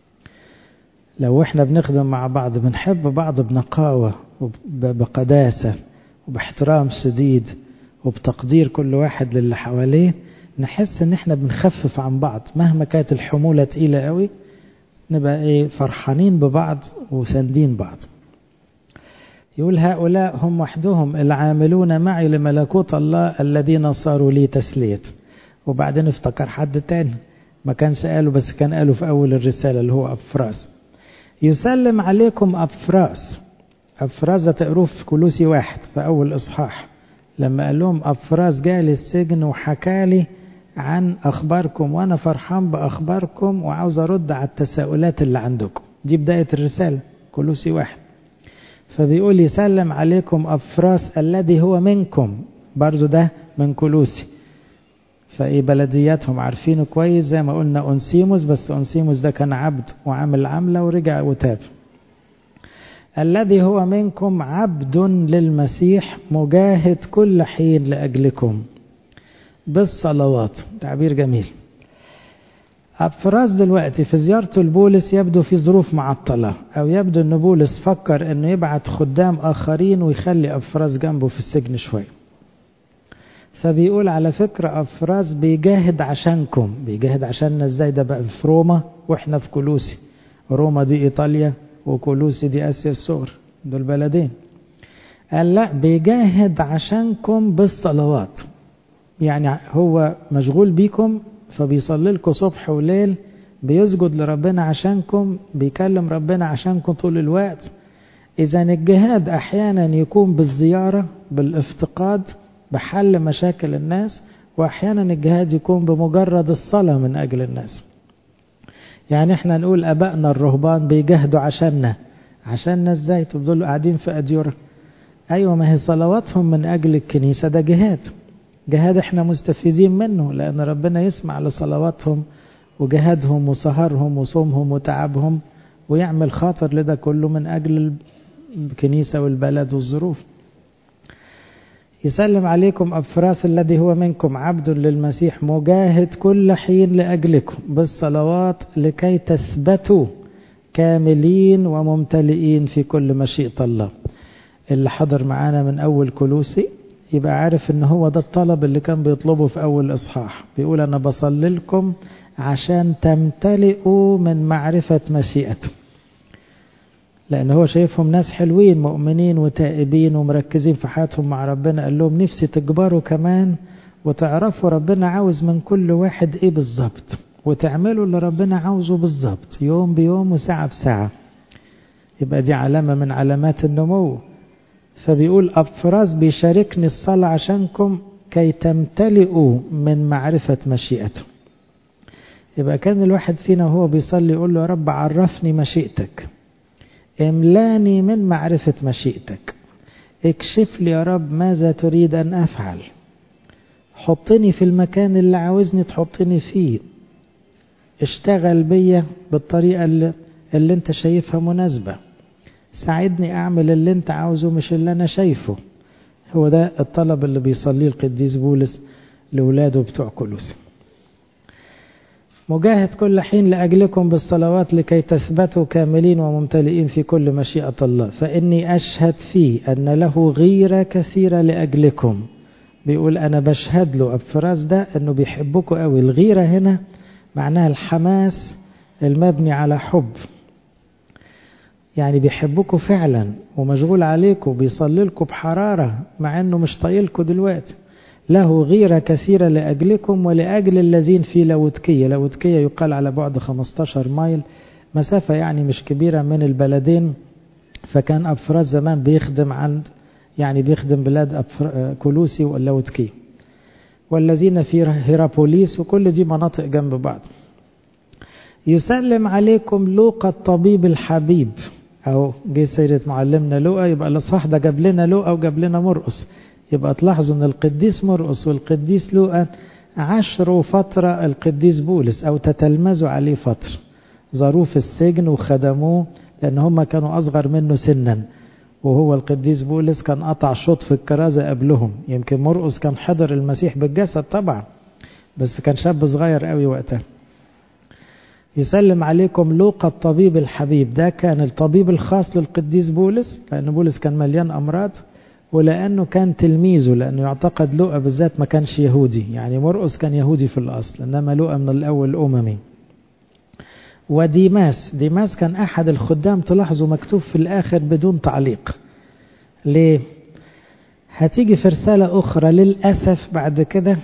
لو احنا بنخدم مع بعض بنحب بعض بنقاوة وبقداسة وباحترام شديد وبتقدير كل واحد للي حواليه، نحس ان احنا بنخفف عن بعض مهما كانت الحمولة تقيلة قوي، نبقى ايه فرحانين ببعض وساندين بعض. يقول هؤلاء هم وحدهم العاملون معي لملكوت الله الذين صاروا لي تسلية. وبعدين افتكر حد تاني ما كانش قاله، بس كان قاله في أول الرسالة اللي هو أبفراس. يسلم عليكم أبفراس. أبفراس ده تقروه في كولوسي واحد في أول إصحاح، لما قال لهم أبفراس جالي السجن وحكالي عن أخباركم وأنا فرحان بأخباركم وعاوز أرد على التساؤلات اللي عندكم. دي بداية الرسالة كولوسي واحد. فبيقول يسلم عليكم أبفراس الذي هو منكم، برضو ده من كولوسي، فإيه بلدياتهم عارفينه كويس. زي ما قلنا أونسيموس، بس أونسيموس ده كان عبد وعمل عملة ورجع وتاب. الذي هو منكم عبد للمسيح مجاهد كل حين لأجلكم بالصلوات. تعبير جميل. أبفراس دلوقتي في زيارته لبولس يبدو في ظروف معطلة، أو يبدو أن بولس فكر أنه يبعت خدام آخرين ويخلي أبفراس جنبه في السجن شوية. فبيقول على فكرة أبفراس بيجاهد عشانكم. بيجاهد عشاننا ازاي؟ ده بقى في روما واحنا في كولوسي. روما دي إيطاليا وكولوسي دي آسيا الصغرى، دول بلدين. قال لا، بيجاهد عشانكم بالصلوات. يعني هو مشغول بيكم فبيصلي لكم صبح وليل، بيسجد لربنا عشانكم، بيكلم ربنا عشانكم طول الوقت. إذا الجهاد أحيانا يكون بالزيارة، بالافتقاد، بحل مشاكل الناس، وأحيانا الجهاد يكون بمجرد الصلاة من أجل الناس. يعني احنا نقول أبائنا الرهبان بيجاهدوا عشاننا. عشاننا ازاي؟ تفضلوا قاعدين في أديرة. أيوة، ما هي صلواتهم من أجل الكنيسة ده جهاد. جهاد احنا مستفيدين منه، لأن ربنا يسمع لصلواتهم وجهادهم وسهرهم وصومهم وتعبهم، ويعمل خاطر لده كله من أجل الكنيسة والبلد والظروف. يسلم عليكم أبفراس الذي هو منكم عبد للمسيح مجاهد كل حين لأجلكم بالصلوات لكي تثبتوا كاملين وممتلئين في كل مشيئة الله. اللي حضر معانا من أول كولوسي يبقى عارف ان هو ده الطلب اللي كان بيطلبه في أول إصحاح. بيقول أنا بصلي لكم عشان تمتلئوا من معرفة مشيئته، لأن هو شايفهم ناس حلوين مؤمنين وتائبين ومركزين في حياتهم مع ربنا. قال لهم نفسي تكبروا كمان وتعرفوا ربنا عاوز من كل واحد ايه بالظبط، وتعملوا اللي ربنا عاوزه بالظبط يوم بيوم وساعة بساعة. يبقى دي علامة من علامات النمو. فبيقول أبفراس بيشاركني الصلاة عشانكم كي تمتلئوا من معرفة مشيئته. يبقى كان الواحد فينا وهو بيصلي يقول له يا رب عرفني مشيئتك، املاني من معرفة مشيئتك، اكشف لي يا رب ماذا تريد أن أفعل، حطني في المكان اللي عاوزني تحطني فيه، اشتغل بيا بالطريقة اللي, اللي انت شايفها مناسبة، ساعدني أعمل اللي انت عاوزه مش اللي أنا شايفه. هو ده الطلب اللي بيصليه القديس بولس لولاده بتوع كولوسي. مجاهد كل حين لأجلكم بالصلوات لكي تثبتوا كاملين وممتلئين في كل مشيئة الله، فإني أشهد فيه أن له غيرة كثيرة لأجلكم. بيقول أنا بشهد له أبفراس ده أنه بيحبكوا قوي. الغيرة هنا معناها الحماس المبني على حب، يعني بيحبكوا فعلا ومشغول عليكم، بيصلي لكم بحرارة مع أنه مش طايلكم دلوقتي، له غيرة كثيرة لأجلكم ولأجل الذين في لاودكية. لاودكية يقال على بعد خمستاشر مايل، مسافة يعني مش كبيرة من البلدين. فكان أبفراس زمان بيخدم عند يعني بيخدم بلاد كولوسي واللاودكية والذين في هيرابوليس، وكل دي مناطق جنب بعض. يسلم عليكم لوقا الطبيب الحبيب، أو جه سيرة معلمنا لوقا، يبقى الأصحاح ده جاب لنا لوقا وجاب لنا مرقس. يبقى تلاحظوا أن القديس مرقس والقديس لوقا عاشروا فترة القديس بولس، أو تتلمذوا عليه فترة، زاروه في السجن وخدموه، لأن هم كانوا أصغر منه سنا، وهو القديس بولس كان قطع شوط في الكرازة قبلهم. يمكن مرقس كان حضر المسيح بالجسد طبعا، بس كان شاب صغير قوي وقتها. يسلم عليكم لوقا الطبيب الحبيب، ده كان الطبيب الخاص للقديس بولس، لأن بولس كان مليان أمراض، ولأنه كان تلميذه، لأنه يعتقد لوقا بالذات ما كانش يهودي، يعني مرقس كان يهودي في الأصل، إنما لوقا من الأول الأممي. وديماس، ديماس كان أحد الخدام، تلاحظوا مكتوب في الآخر بدون تعليق. ليه؟ هتيجي في رسالة أخرى للأسف بعد كده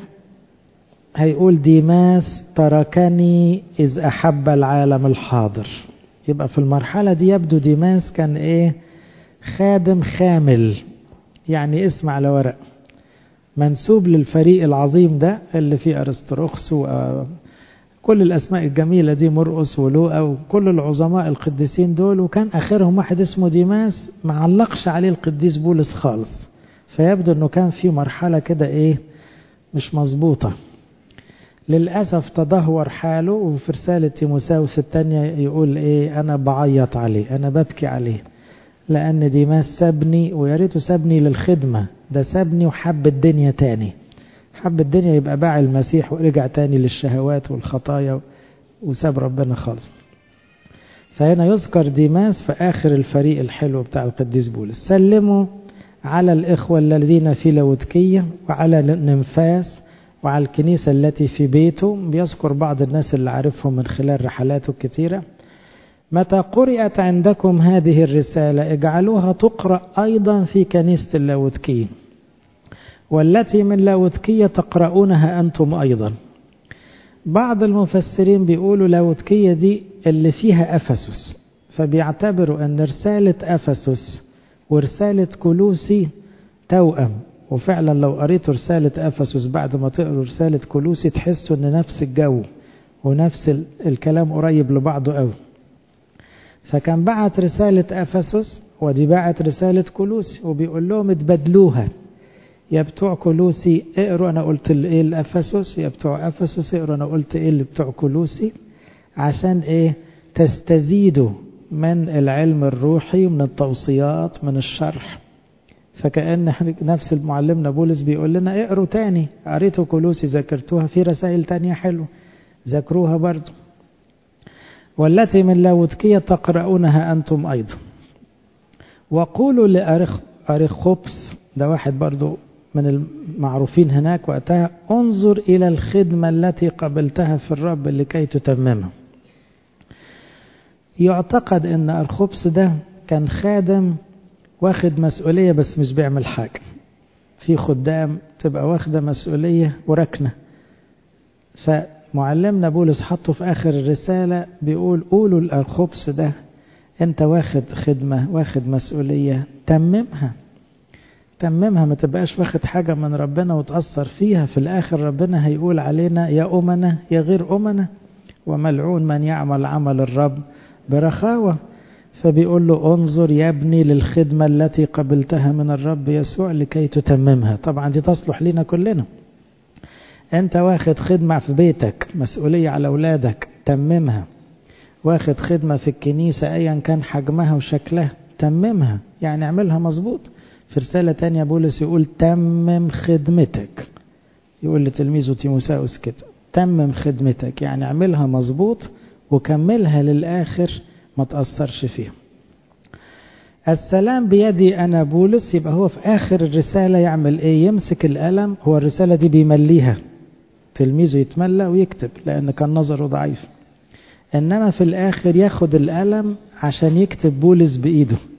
هيقول ديماس تركني إذ أحب العالم الحاضر. يبقى في المرحلة دي يبدو ديماس كان إيه؟ خادم خامل، يعني اسم على ورق، منسوب للفريق العظيم ده اللي فيه أرسطرخس وكل الأسماء الجميلة دي، مرقس ولوقا وكل العظماء القديسين دول، وكان آخرهم واحد اسمه ديماس ما علقش عليه القديس بولس خالص. فيبدو أنه كان في مرحلة كده إيه مش مظبوطة. للأسف تدهور حاله، وفي رسالة تيموثاوس الثانية يقول إيه؟ أنا بعيط عليه، أنا ببكي عليه، لأن ديماس سابني، ويا ريته سابني للخدمة، ده سابني وحب الدنيا تاني، حب الدنيا، يبقى باع المسيح ورجع تاني للشهوات والخطايا وساب ربنا خالص. فهنا يذكر ديماس في آخر الفريق الحلو بتاع القديس بولس. سلموا على الإخوة الذين في لاودكية وعلى نمفاس وعلى الكنيسة التي في بيته. بيذكر بعض الناس اللي عارفهم من خلال رحلاته الكثيرة. متى قرأت عندكم هذه الرسالة اجعلوها تقرأ أيضا في كنيسة اللاودكية، والتي من لاودكية تقرؤونها أنتم أيضا. بعض المفسرين بيقولوا لاودكية دي اللي فيها أفسس، فبيعتبروا أن رسالة أفسس ورسالة كولوسي توأم. وفعلا لو قريتوا رسالة أفسس بعد ما تقروا رسالة كولوسي تحسوا أن نفس الجو ونفس الكلام قريب لبعضه قوي. فكان بعت رسالة أفسس ودي بعت رسالة كولوسي، وبيقول لهم اتبدلوها، يا بتوع كولوسي اقروا أنا قلت ايه لأفسس، يا بتوع أفسس اقروا أنا قلت ايه اللي بتوع كولوسي، عشان ايه؟ تستزيدوا من العلم الروحي، من التوصيات، من الشرح. فكأن نفس المعلمنا بولس بيقول لنا اقروا تاني، قريتوا كولوسي ذاكرتوها، في رسائل تانية حلوة ذاكروها برضو. والتي من لاودكية تقرؤونها أنتم أيضا. وقولوا لأرخوبس، ده واحد برضو من المعروفين هناك وقتها، انظر إلى الخدمة التي قبلتها في الرب لكي تتممها. يعتقد أن أرخوبس ده كان خادم واخد مسؤولية بس مش بيعمل حاجة. في خدام تبقى واخدة مسؤولية وركنة، فمعلمنا بولس حطه في آخر الرسالة بيقول قولوا لأرخوبس ده انت واخد خدمة، واخد مسؤولية، تممها تممها، ما تبقاش واخد حاجة من ربنا وتأثر فيها. في الآخر ربنا هيقول علينا يا أمنا يا غير أمنا، وملعون من يعمل عمل الرب برخاوة. فبيقول له انظر يا ابني للخدمة التي قبلتها من الرب يسوع لكي تتممها. طبعا دي تصلح لنا كلنا. انت واخد خدمة في بيتك، مسؤولية على أولادك، تممها. واخد خدمة في الكنيسة أيا كان حجمها وشكلها، تممها، يعني اعملها مظبوط. في رسالة تانية بولس يقول تمم خدمتك، يقول لتلميذه تيموثاوس كده، تمم خدمتك، يعني اعملها مظبوط وكملها للآخر، ما تأثرش فيها. السلام بيدي أنا بولس. يبقى هو في آخر الرسالة يعمل إيه؟ يمسك القلم. هو الرسالة دي بيمليها، تلميذه يتملى ويكتب لأن كان نظره ضعيف، إنما في الآخر ياخد القلم عشان يكتب بولس بإيده،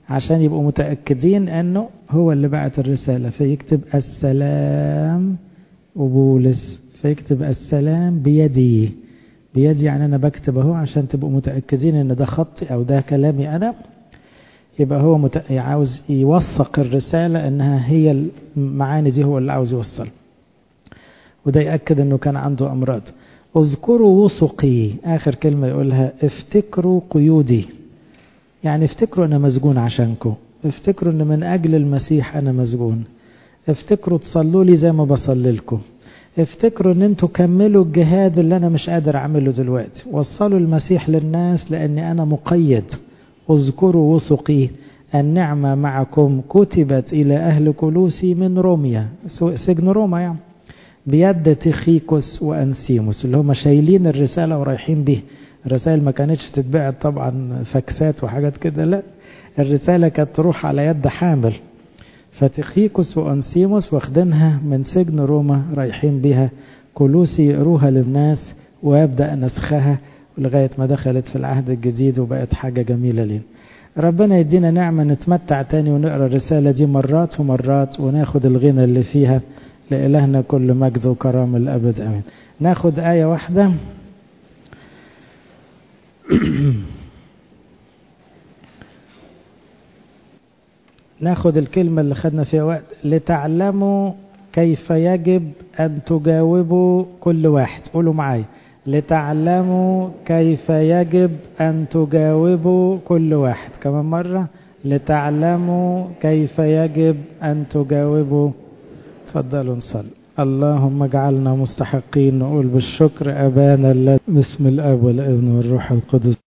عشان يبقوا متأكدين أنه هو اللي بعت الرسالة، فيكتب السلام وبولس، فيكتب السلام بيدي. بيدي يعني أنا بكتب اهو عشان تبقوا متأكدين أن ده خطي أو ده كلامي أنا. يبقى هو مت... عاوز يوثق الرسالة أنها هي المعاني دي هو اللي عاوز يوصل، وده يأكد أنه كان عنده أمراض. اذكروا وثقي، آخر كلمة يقولها، افتكروا قيودي. يعني افتكروا أنا مسجون عشانكم، افتكروا أن من أجل المسيح أنا مسجون، افتكروا تصلوا لي زي ما بصلي لكم، افتكروا أن انتوا كملوا الجهاد اللي أنا مش قادر أعمله دلوقتي، وصلوا المسيح للناس لأني أنا مقيد. اذكروا وثقي النعمة معكم كتبت إلى أهل كولوسي من روميا، سجن روما يعني، بيد تخيكوس وأنسيموس، اللي هم شايلين الرسالة ورايحين به. الرسائل ما كانتش تتبعت طبعا فاكسات وحاجات كده، لا، الرسالة كانت تروح على يد حامل. فتخيكوس وأنسيموس واخدينها من سجن روما رايحين بها كولوسي يقروها للناس، ويبدأ نسخها لغاية ما دخلت في العهد الجديد وبقت حاجة جميلة لنا. ربنا يدينا نعمة نتمتع تاني ونقرأ الرسالة دي مرات ومرات وناخد الغنى اللي فيها. لإلهنا كل مجد وكرام الأبد أمين. ناخد آية واحدة ناخد الكلمة اللي خدنا فيها وقت، لتعلموا كيف يجب أن تجاوبوا كل واحد. قولوا معايا، لتعلموا كيف يجب أن تجاوبوا كل واحد. كمان مرة، لتعلموا كيف يجب أن تجاوبوا. تفضلوا نصلي. اللهم اجعلنا مستحقين نقول بالشكر أبانا الذي باسم الأب والابن والروح القدس.